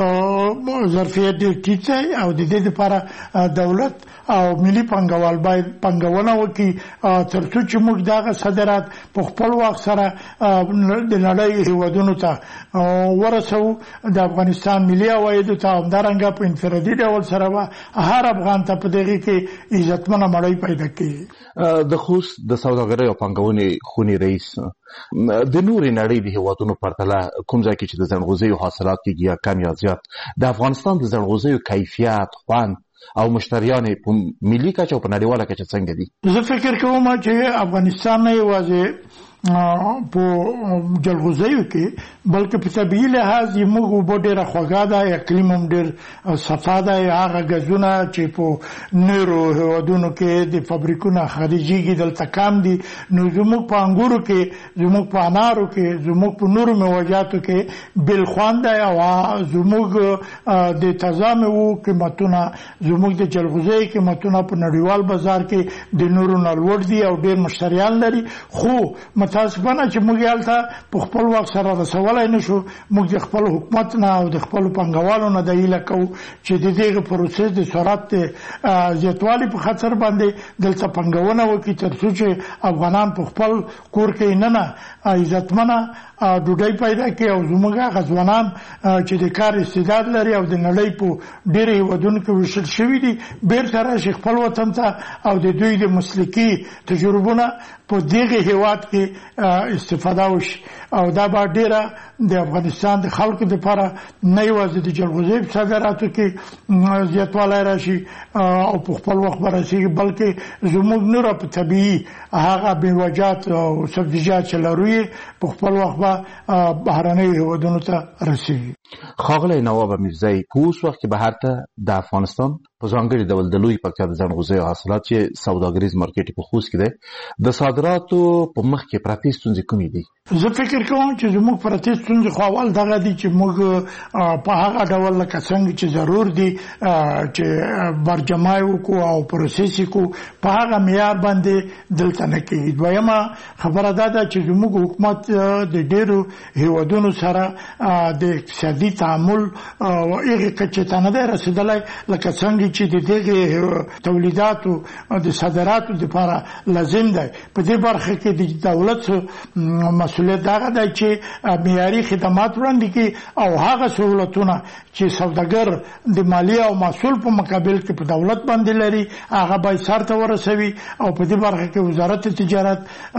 ظرفیت ډېر ټیټ دی او د دې لپاره دولت او ملي پانګوال باید پانګونه وکړي تر څو چې موږ دغه صادرات په خپل وخت سره د نړۍ هیوادونو ته ورسوو. د افغانستان ملي عوایدو ته همدارنګه په انفرادي ډول سره به هر افغان ته په دغې کې عزتمنه مړۍ پیدا کړي. د خوست د سوداګرۍ او پانګونې خونې رئیس د نورې نړۍ د هیوادونو پرتله کوم ځای کې چې د ځنغوزیو حاصلات کېږي یا کم یا زیات د افغانستان د ځنغوزیو کیفیت، خوند او مشتریان په ملي کچه او په نړیواله کچه څنګه دي؟ زه فکر کوم چې افغانستان نه یوازې په جلغوزیو کې بلکې په طبیعي لحاظ موږ اوبه ډېره خوږه ده، اقلیم هم ډېر صفا ده. هغه ګازونه چې په نورو هیوادونو کې د فابریکونو خارجېږي دلته کم دي. نو زموږ په انګورو کې، زموږ په انارو کې، زموږ په نورو میوجاتو کې بل خوند دی او زموږ د تازه میوو قیمتونه، زموږ د جلغوزیو قیمتونه په نړیوال بازار کې د نورو نه لوړ دي او ډېر مشتریان لري. خو متاسفانه چې موږ هلته په خپل وخت سره رسولی نشو. موږ د خپل حکومت نه او د خپلو پانګوالو نه د هیله کوو چې د دغه پروسس د سرعت زیاتوالي په خاطر باندې دلته پانګونه وکړي تر څو چې افغانان په خپل کور کې نه عزتمنه ډوډۍ پیدا کړي او زموږ هغه ځوانان چې د کار استعداد لري او د نړۍ په ډېرو هیوادونو کې ویشل شوي دي بیرته راشي خپل وطن ته او د دوی د مسلکي تجربونه په دغه هیواد کې استفاده وشي. او دا به ډېره د افغانستان د خلکو لپاره نه یوازې د جلغوزیو په صادراتو کې زیاتوالی راشي او په خپل وخت به رسېږي، بلکې زموږ نوره په طبیعي هغه میوجات او سبزیجات چې لرو یې په خپل وخت به بهرنیو هیوادونو ته رسېږي. ښاغلی نواب میرزی، په اوس وخت کې بهر ته د افغانستان په ځانګړي ډول د لوی پکتیا د ځنغوزیو حاصلات چې سوداګریز مارکیټ په خوست کې دی د صادراتو په مخ کې پرتې ستونزې کومې دي؟ زه فکر کوم چې زموږ پرتې ستونزې خو اول دغه دي چې موږ په هغه ډول لکه څنګه چې ضرور دي چې برجمای وکړو او پروسس یې کړو په هغه معیار باندې دلته نه کېږي. دویمه خبره دا ده چې زموږ حکومت د ډېرو هیوادونو سره د اقتصادي تعامل هغې کچې ته نه دی رسېدلی لکه څنګه چې د دغې تولیداتو د صادراتو لپاره لازم دی. په دې برخه کې د دولت مسؤلیت دغه دی چې معیاري خدمات وړاندې کړي او هغه سهولتونه چې سوداګر د مالیې او محصول په مقابل کې په دولت باندې لري هغه باید سرته ورسوي. او په دې برخه کې وزارت تجارت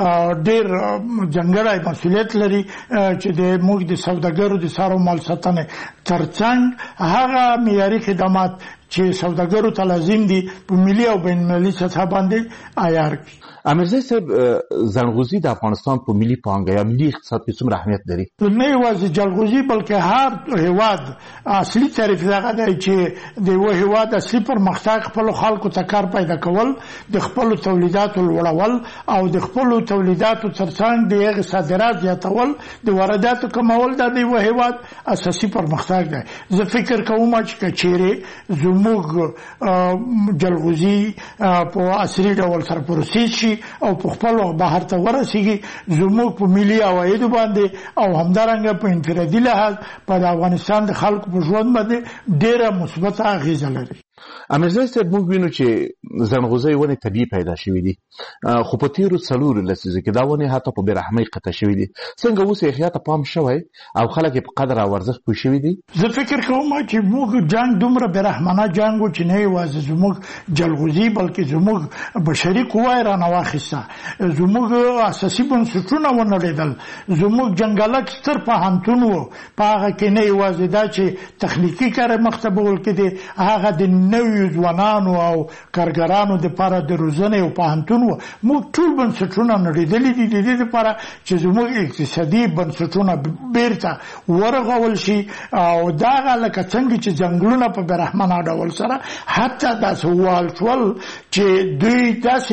ډېر ځانګړی مسؤلیت لري چې د موږ د سوداګرو د سارو مال ساتنې ترڅنګ هغه معیاري خدمات چې سوداګرو ته لازم دي په ملي او بین المللي سطح باندې عیار کړي. امیرزی صاحب، ځنغوزي د افغانستان په ملي پانګه یا ملي اقتصاد کې څومره اهمیت لري؟ نه یوازې جلغوزي بلکې هر هیواد اصلي تعریف دغه دی چې د یو هیواد اصلي پرمختګ خپلو خلکو ته کار پیدا کول، د خپلو تولیداتو لوړول او د خپلو تولیداتو ترڅنګ د هغې صادرات زیاتول، د وارداتو کمول دا د یو هیواد اساسي پرمختګ دی. زه فکر کوم چې که چیرې زموږ جلغوزي په عصري ډول سره پروسس شي او په خپل وخت بهر ته ورسیږي زموږ په ملي عوایدو باندې او همدارنګه په انفرادي لحاظ په افغانستان د خلکو په ژوند باندې ډیره مثبت اغیزه لري. امرزای صاحب موږ وینو چې ځنغوزي ونې طبیعي پیدا شوي دي خو په تیرو 4 لسیزو کې دا ونې حتی په بېرحمۍ قطع شوي دي. څنګه اوس یې احیا ته پام شوی او خلک په قدر او ارزښت پوه شوي دي؟ زه فکر کوم چې موږ جنګ دومره بېرحمانه جنګ و چې نه یوازې زموږ جلغوزي بلکې زموږ بشري قوه یې رانه واخیسته، زموږ اساسي بنسټونه ونړېدل، زموږ جنګلک ستر پوهنتون و په هغه کې نه یوازې دا چې تخنیکي کار مخته بول کېدی هغه د نویو ځوانانو او کارګرانو دپاره د روزنې او پوهنتون و. موږ ټول بنسټونه نړېدلي دي د دې دپاره چې زموږ اقتصادي بنسټونه بیرته ورغول شي او دغه لکه څنګه چې ځنګلونه په بېرحمانه ډول سره حتی داسې ووهل شول چې دوی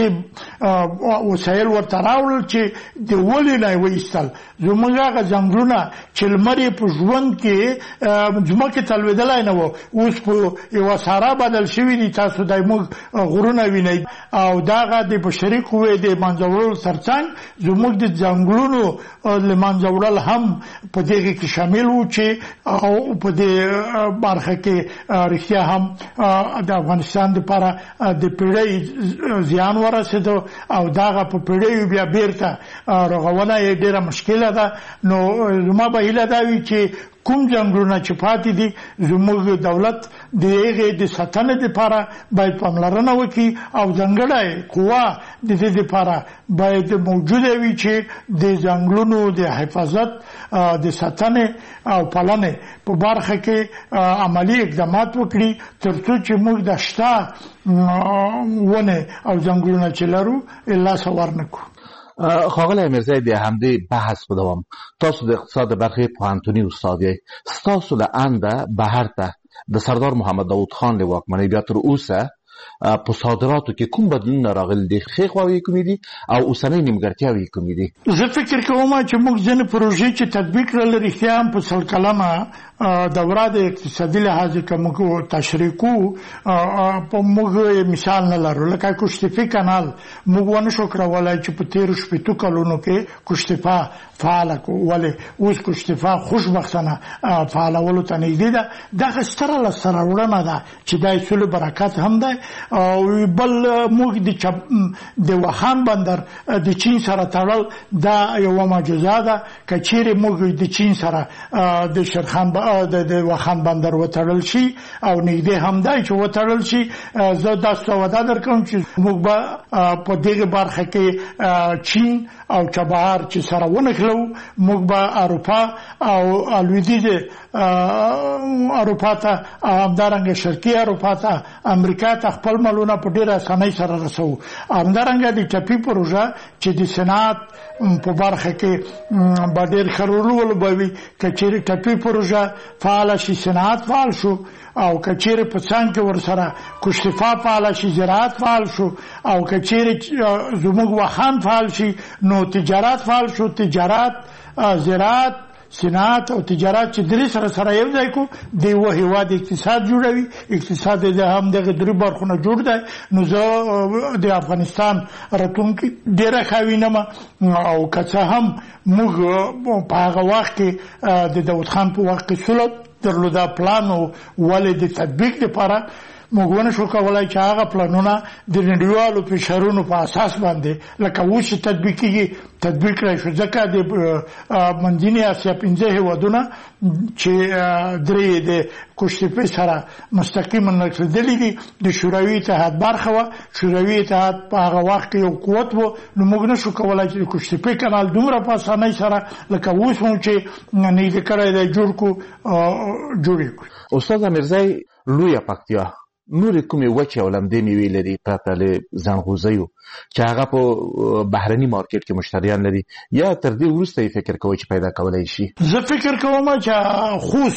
داسې وسایل ورته راوړل چې د ولې نه یې وایستل. زموږ هغه ځنګلونه چې لمر یې په ژوند کې ځمکې ته لوېدلی نه و اوس په یوه ساره بدل شوي دي. تاسو د موږ غرونه وینئ او دغه د بشري قوې د منځه وړلو ترڅنګ زموږ د ځنګلونو له منځه وړل هم په دغه کې شامل و چې او په دې برخه کې رښتیا هم د افغانستان دپاره د پیړۍ زیان ورسېدو او دغه په پیړیو بیا بیرته رغونه یې ډېره مشکله ده. نو زما به هیله دا وي چې کوم ځنګلونه چې پاتې دي زموږ دولت د هغې د ساتنې دپاره باید پاملرنه وکړي او ځانګړې قوه د دې دپاره باید موجوده وي چې د ځنګلونو د حفاظت د ساتنې او پالنې په برخه کې عملي اقدامات وکړي تر څو چې موږ د شته ونې او ځنګلونه چې لرو لاسه ورنکړو. ښاغلی میرزی د همدې بحث په دوام تاسو د اقتصاد برخې پوهنتوني استاد یې ستاسو له انده بهر ته د سردار محمد داود خان له واکمنۍ بیا تر اوسه په صادراتو کې کوم بدلونونه راغلي دي؟ ښې خواوې کومې دي او اوسنۍ نیمګړتیاوې کومې دي؟ زه فکر کوم چې موږ ځینې پروژې چې تطبیق کړل رښتیا هم په 100 کلنه دوره د اقتصادي لحاظ که موږ تشریح کوو په موږ مثال نه لرو. لکه کشتفي کانال موږ ونه شو کړولی چې په تېرو 80 کلونو کې کشتفا فعاله کړو. ولې اوس کشتفا خوشبختانه فعالولو ته نږدې ده. دغه ستره لاسته راوړنه ده چې دا اصول برکت هم ده. او بل موږ د وخان بندر د چین سره تړل دا یوه معجزه ده. که چیرې موږ د چین سره د شیرخان د وخان بندر وتړل شي او نږدې هم دی چې وتړل شي زه داسې وعده درکوم چې موږ به په دغه برخه کې چین او چابهار چې سره ونښلو موږ به اروپا او لویدیځې اروپا ته همدارنګه شرقي اروپا ته امریکا ته خپل مالونه په ډېره اسانۍ سره رسوو. همدارنګه د ټپي پروژه چې د صنعت په برخه کې به ډېر ښه رول ولوبوي. که چیرې ټپي پروژه فعاله شي صنعت فعال شو او که چیرې په څنګ کې ورسره کشتفا فعاله شي زراعت فعال شو او که چیرې زموږ وخان فعال شي نو تجارت فعال شو. تجارت زراعت صنعت او تجارت چې درې سره یو ځای کو د یو هیواد اقتصاد جوړوي. اقتصاد د هم دغه درې برخونه جوړ دی. نو زه د افغانستان راتلونکي ډېره ښه وینم او که څه هم موږ په هغه وخت کې د داود خان په وخت کې سولت درلوده پلان ولې د تطبیق لپاره موږ ونه شو کولای چې هغه پلانونه د نړیوالو فشارونو په اساس باندې لکه اوس چې تطبیق کړی شو. ځکه د منځنۍ اسیا 5 هېوادونه چې درې د کشتفې سره مستقیما نښلېدلي دي د شوروي اتحاد برخه وه. شوروي اتحاد په هغه وخت کې یو قوت و. نو موږ نه شو کولای چې د کشتفې کانال دومره په اسانۍ سره لکه اوس مو چې نږدې کړی دی جوړ کړو جوړ یې کړو. استاد میرزی لویه پکتیا نورې کومې وچې او لمدې میوې لري پرته له ځنغوزیو چې هغه په بهرني مارکیټ کې مشتریان لري یا تر دې وروسته یې فکر کوئ چې پیدا کولی شي؟ زه فکر کوم چې خوست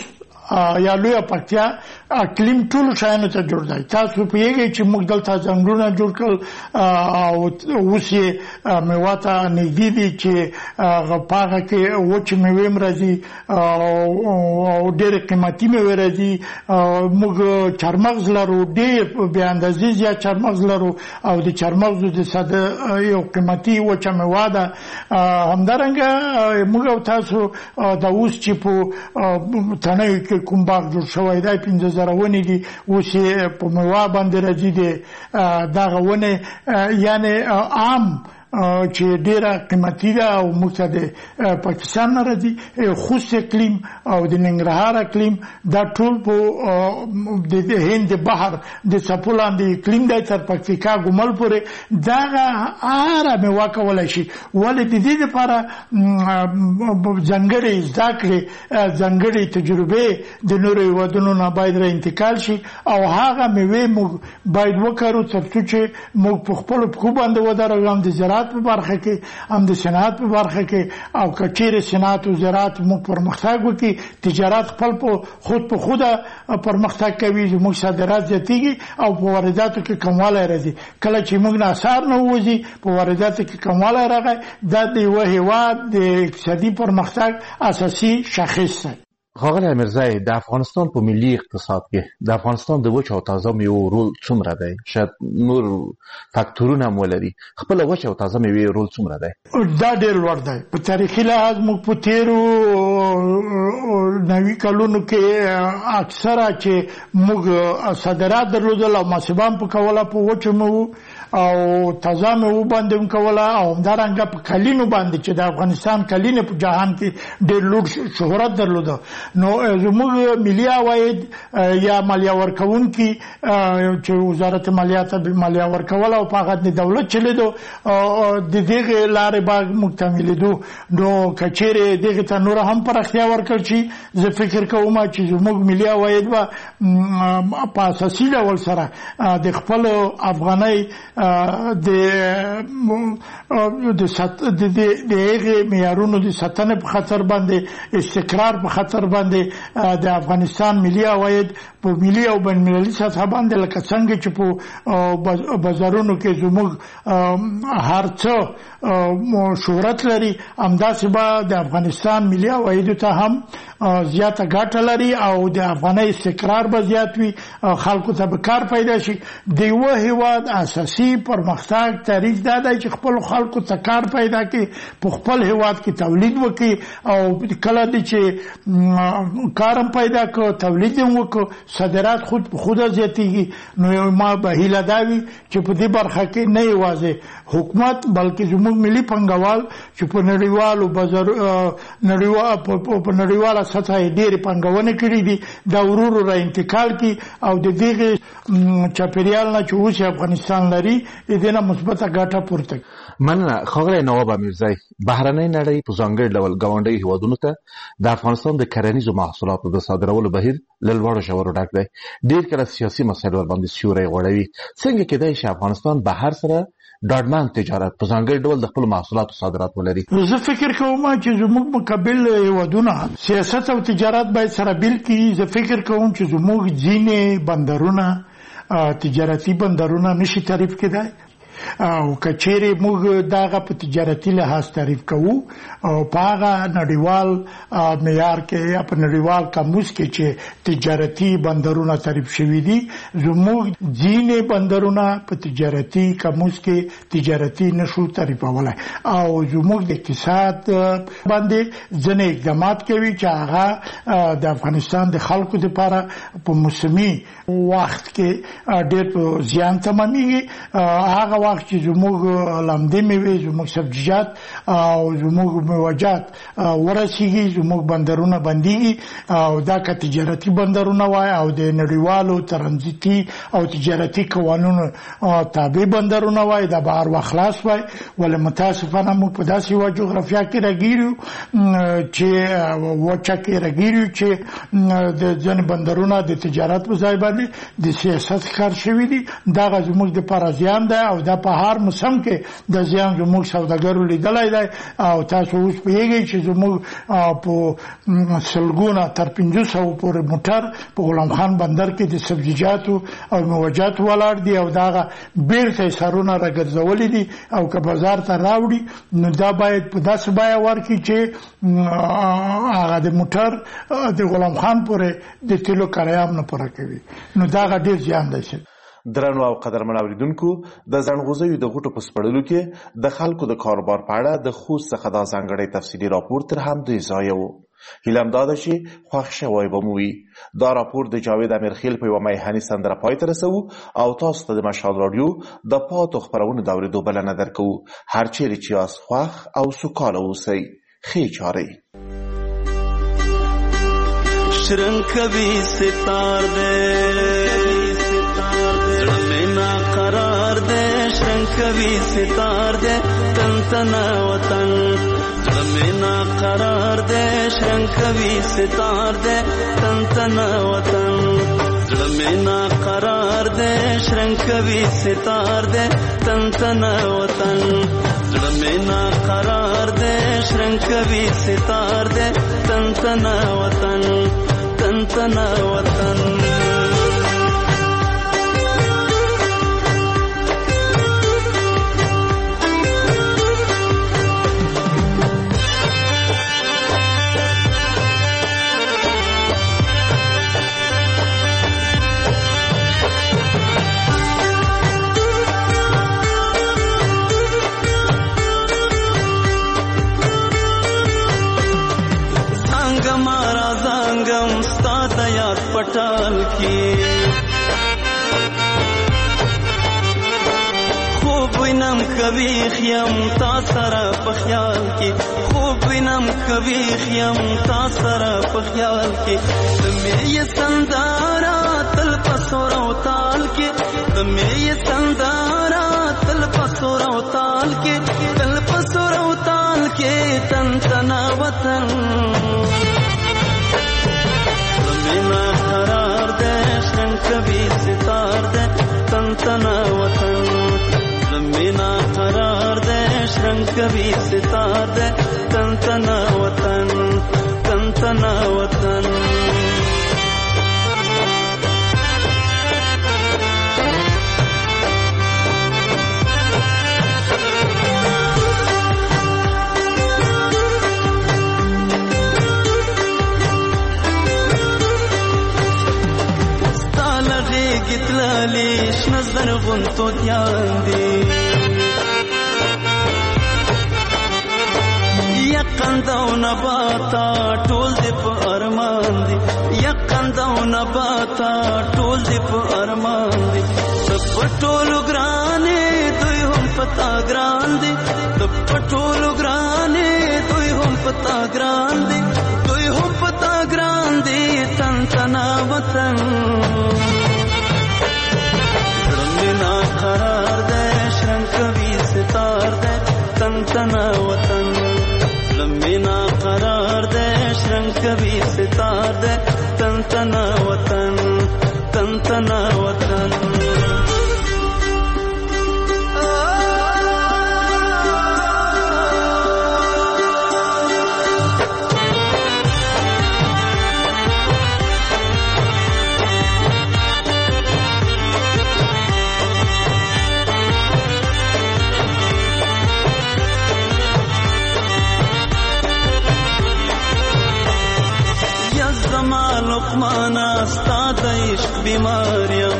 یا لویه پکتیا اقلیم ټول شایانو ته جوړ دی. تاسو پیږئ چې موږ دلته ځنګلونه جوړ کړل او اوس یې میوه ته نږدې دي چې پاغه کې وچې میوې راځي او ډېرې قیمتي میوې راځي. موږ چارمغز لرو، ډېر بې اندازې زیات چارمغز لرو او د چارمغزو د ساده یو قیمتي وچه میوه ده. همدارنګه موږ او تاسو د اوس چې په تنهایي کې کوم باغ جوړ شوی دی 15,000 ونې دي، اوس یې په میوه باندې راځي دغه ونې یعنې عام چې ډیره قیمتي ده او موږ ته د پاکستان نه راځي. خوست اقلیم او د ننګرهار اقلیم دا ټول په د هند بحر د څپو لاندې اقلیم دی تر پکتیکا ګومل پورې دغه هره میوه کولی شي. ولې د دې لپاره ځانګړې زده کړې ځانګړې تجربې د نورو هېوادونو نه باید را انتقال شي او هغه میوې موږ باید وکړو تر څو چې موږ په خپلو پښو باندې ودرېږو، هم د زراعت په برخه کې هم د صنعت په برخه کې. او که چیرې صنعت او زراعت موږ پرمختګ وکړي، تجارت خپل په خود پرمختګ کوي، زموږ صادرات زیاتېږي او په وارداتو کې کموالی راځي. کله چې موږ نه اثار نه ووځي، په وارداتو کې کموالی راغی، دا د یوه هېواد د اقتصادي پرمختګ اساسي شاخص دی. ښاغلی امیرزی، د افغانستان په ملي اقتصاد کې د افغانستان د وچ او تازه میوو رول څومره دی؟ شاید نور فاکتورونه هم ولري، خپله وچ او تازه میوې رول څومره دی؟ دا ډېر لوړ دی. په تاریخي لحاظ موږ په تېرو 90 کلونو کې اکثره چې موږ صادرات درلودل او محاسبه هم په کوله په وچو میوو او تازه میوو باندې هم کوله او همدارنګه په کلینو باندې چې د افغانستان کلینې په جهان کې ډېر لوړ شهرت درلوده. نو زموږ ملي عواید یا مالیه ورکوونکي چې وزارت مالیات مالیه ورکوله او په هغه د دولت چلیدو د دغې لارې به موږ ته میلیدو. نو که چیرې دغې ته نوره هم پراختیا ورکړل شي، زه فکر کوم چې زموږ ملي عواید به په اساسي ډول سره د خپلو افغانۍ د هغې معیارونو د ساتنې په خاطر باندې، استقرار په خاطر باندې د افغانستان ملي عواید په ملي او بین المللي سطحه باندې لکه څنګه چې په بازارونو کې زموږ هر څه شهرت لري، همداسې به د افغانستان ملي عوایدو ته هم زیاته ګټه لري او د افغانۍ استقرار به زیات وي، خلکو ته به کار پیدا شي. د یوه هېواد اساسي پرمختګ تعریف دا دی چې خپلو خلکو ته کار پیدا کړي، په خپل هېواد کې تولید وکړي او کله دی چې کار هم پیدا کړو، تولید هم وکړو، صادرات خود په خوده زیاتېږي. نو ما به هیله دا وي چې په دې برخه کې نه یوازې حکومت بلکې زموږ ملي پانګوال چې په نړیواله سطحه یې ډېرې پانګونې کړي دي دا ورو ورو را انتقال کړي او د دغې چاپېریال نه چې اوس افغانستان لري د دې نه مثبته ګټه پورته کړي. مننه ښاغلی نواب امیرزی. بهرنۍ نړۍ په ځانګړي ډول ګاونډیو هېوادونو ته د افغانستان د کرنیزو محصولاتو د صادرولو بهیر له لوړو ژورو ډک دی. ډېر کله سیاسي مسایل ورباندې سیوری غوړوي. څنګه کېدای شي افغانستان بهر سره ډاډمن تجارت په ځانګړي ډول د خپلو محصولاتو صادرات ولري؟ زه فکر کوم چې زموږ مقابل هېوادونه سیاست او تجارت باید سره بیل کړي. زه فکر کوم چې زموږ ځینې بندرونه تجارتي بندرونه نشي تعریف کېدای او که چیرې موږ دغه په تجارتي لحاظ تعریف کوو او په هغه نړیوال معیار کې یا په نړیوال قاموس کې چې تجارتي بندرونه تعریف شوي دي، زموږ ځینې بندرونه په تجارتي قاموس کې تجارتي نشو تعریفولی او زموږ د اقتصاد باندې ځینې اقدامات کوي چې هغه د افغانستان د خلکو لپاره په موسمي وخت کې ډېر زیان تمامېږي. هغه وخت چې زموږ لمدې میوې، زموږ سبزیجات او زموږ میوه‌جات ورسیږي، زموږ بندرونه بندېږي او دا که تجارتي بندرونه وای او د نړیوالو ترانزیتي او تجارتي قوانونو تابع بندرونه وای، دا بهر وخلاص وای. ولې متاسفانه موږ په داسې یوه جغرافیه کې راګیرو چې وچه کې راګیرو چې د ځینې بندرونه د تجارت په ځای باندې د سیاست ښکار شوي دي. دغه زموږ دپاره زیان دی او دا دا په هر موسم کې د زیان زموږ سوداګرو لیدلای دی او تاسو اوس پیږئ چې زموږ په سلګونه تر 500 پورې موټر په غلام خان بندر کې د سبزیجاتو او موجاتو ولاړ دي او دا بیرته سرونه راګرځولې دي او که بازار ته راوړي نو دا باید په داسې بیه ورکړي چې هغه د موټر د غلام خان پورې د تیلو کرایه هم نه پوره کوي نو دا ډېر زیان دی. درنو او قدرمن اوریدونکو د ځنغوزیو د غوټو په سپړلو کې د خلکو د کاروبار په اړه د خوست څخه دا ځانګړی تفصیلي راپور تر همدوی ځایه و. هیله هم دا ده چې خوښ شوی به مو وي. دا راپور د جاوید امیرخیل په یوه میهني سندره پای ته رسوو او تاسو ته د مشال راډیو د پاتو خپرونو د اورېدو بلنه درکوو. هر چیرې چې یاست خوښ او سوکاله اوسئ. ښې چارې شرنگ کبھی ستار دے زړه مې نا قرار دے شرنگ کبھی ستار دے تن تنا وطن زړه مې نا قرار دے شرنگ کبھی ستار دے تن تنا وطن زړه مې نا قرار دے شرنگ کبھی ستار دے تن تنا وطن زړه مې نا قرار دے شرنگ کبھی ستار دے تن تنا وطن تن تنا وطن. पटाल की खूब विनम कभी खियम तासरा पख्याल की खूब विनम कभी खियम तासरा पख्याल की तुम्हें ये संदारा तल पसोरा ताल के तुम्हें ये संदारा तल पसोरा ताल के तल पसोरा ताल के तन तना वतन मेना करार दे शरंग कभी सितार दे तन तना वतन मेना करार दे शरंग कभी सितार दे तन तना वतन तन तना वतन. گتلالیش نظر غنتو دیان دی یقن دو نباتا ټول دی په ارمان دی یقن دو نباتا ټول دی په ارمان دی پټولو ګرانې دوی هم پتا ګران دی پټولو ګرانې دوی هم پتا ګران دی دوی هم پتا ګران دی تن تنا وطن मेना करार दे शरंग कभी सितार दे तन तना वतन मेना करार दे शरंग कभी सितार दे तन तना वतन तन तना वतन. لقمانا استاد عشق بیماریم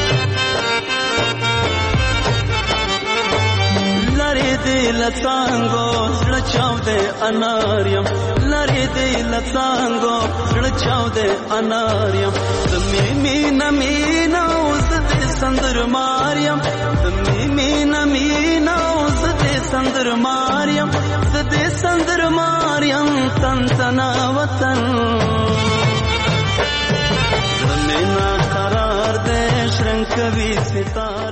لری دی لڅانګو زړه چاو دے اناریم لری دی لڅانګو زړه چاو دے اناریم تمې مینا مینا اوس دې سندر ماریم تمې مینا مینا اوس دې سندر ماریم دې سندر ماریم تن تنا وطن मेना करार दे शरंग कभी सितार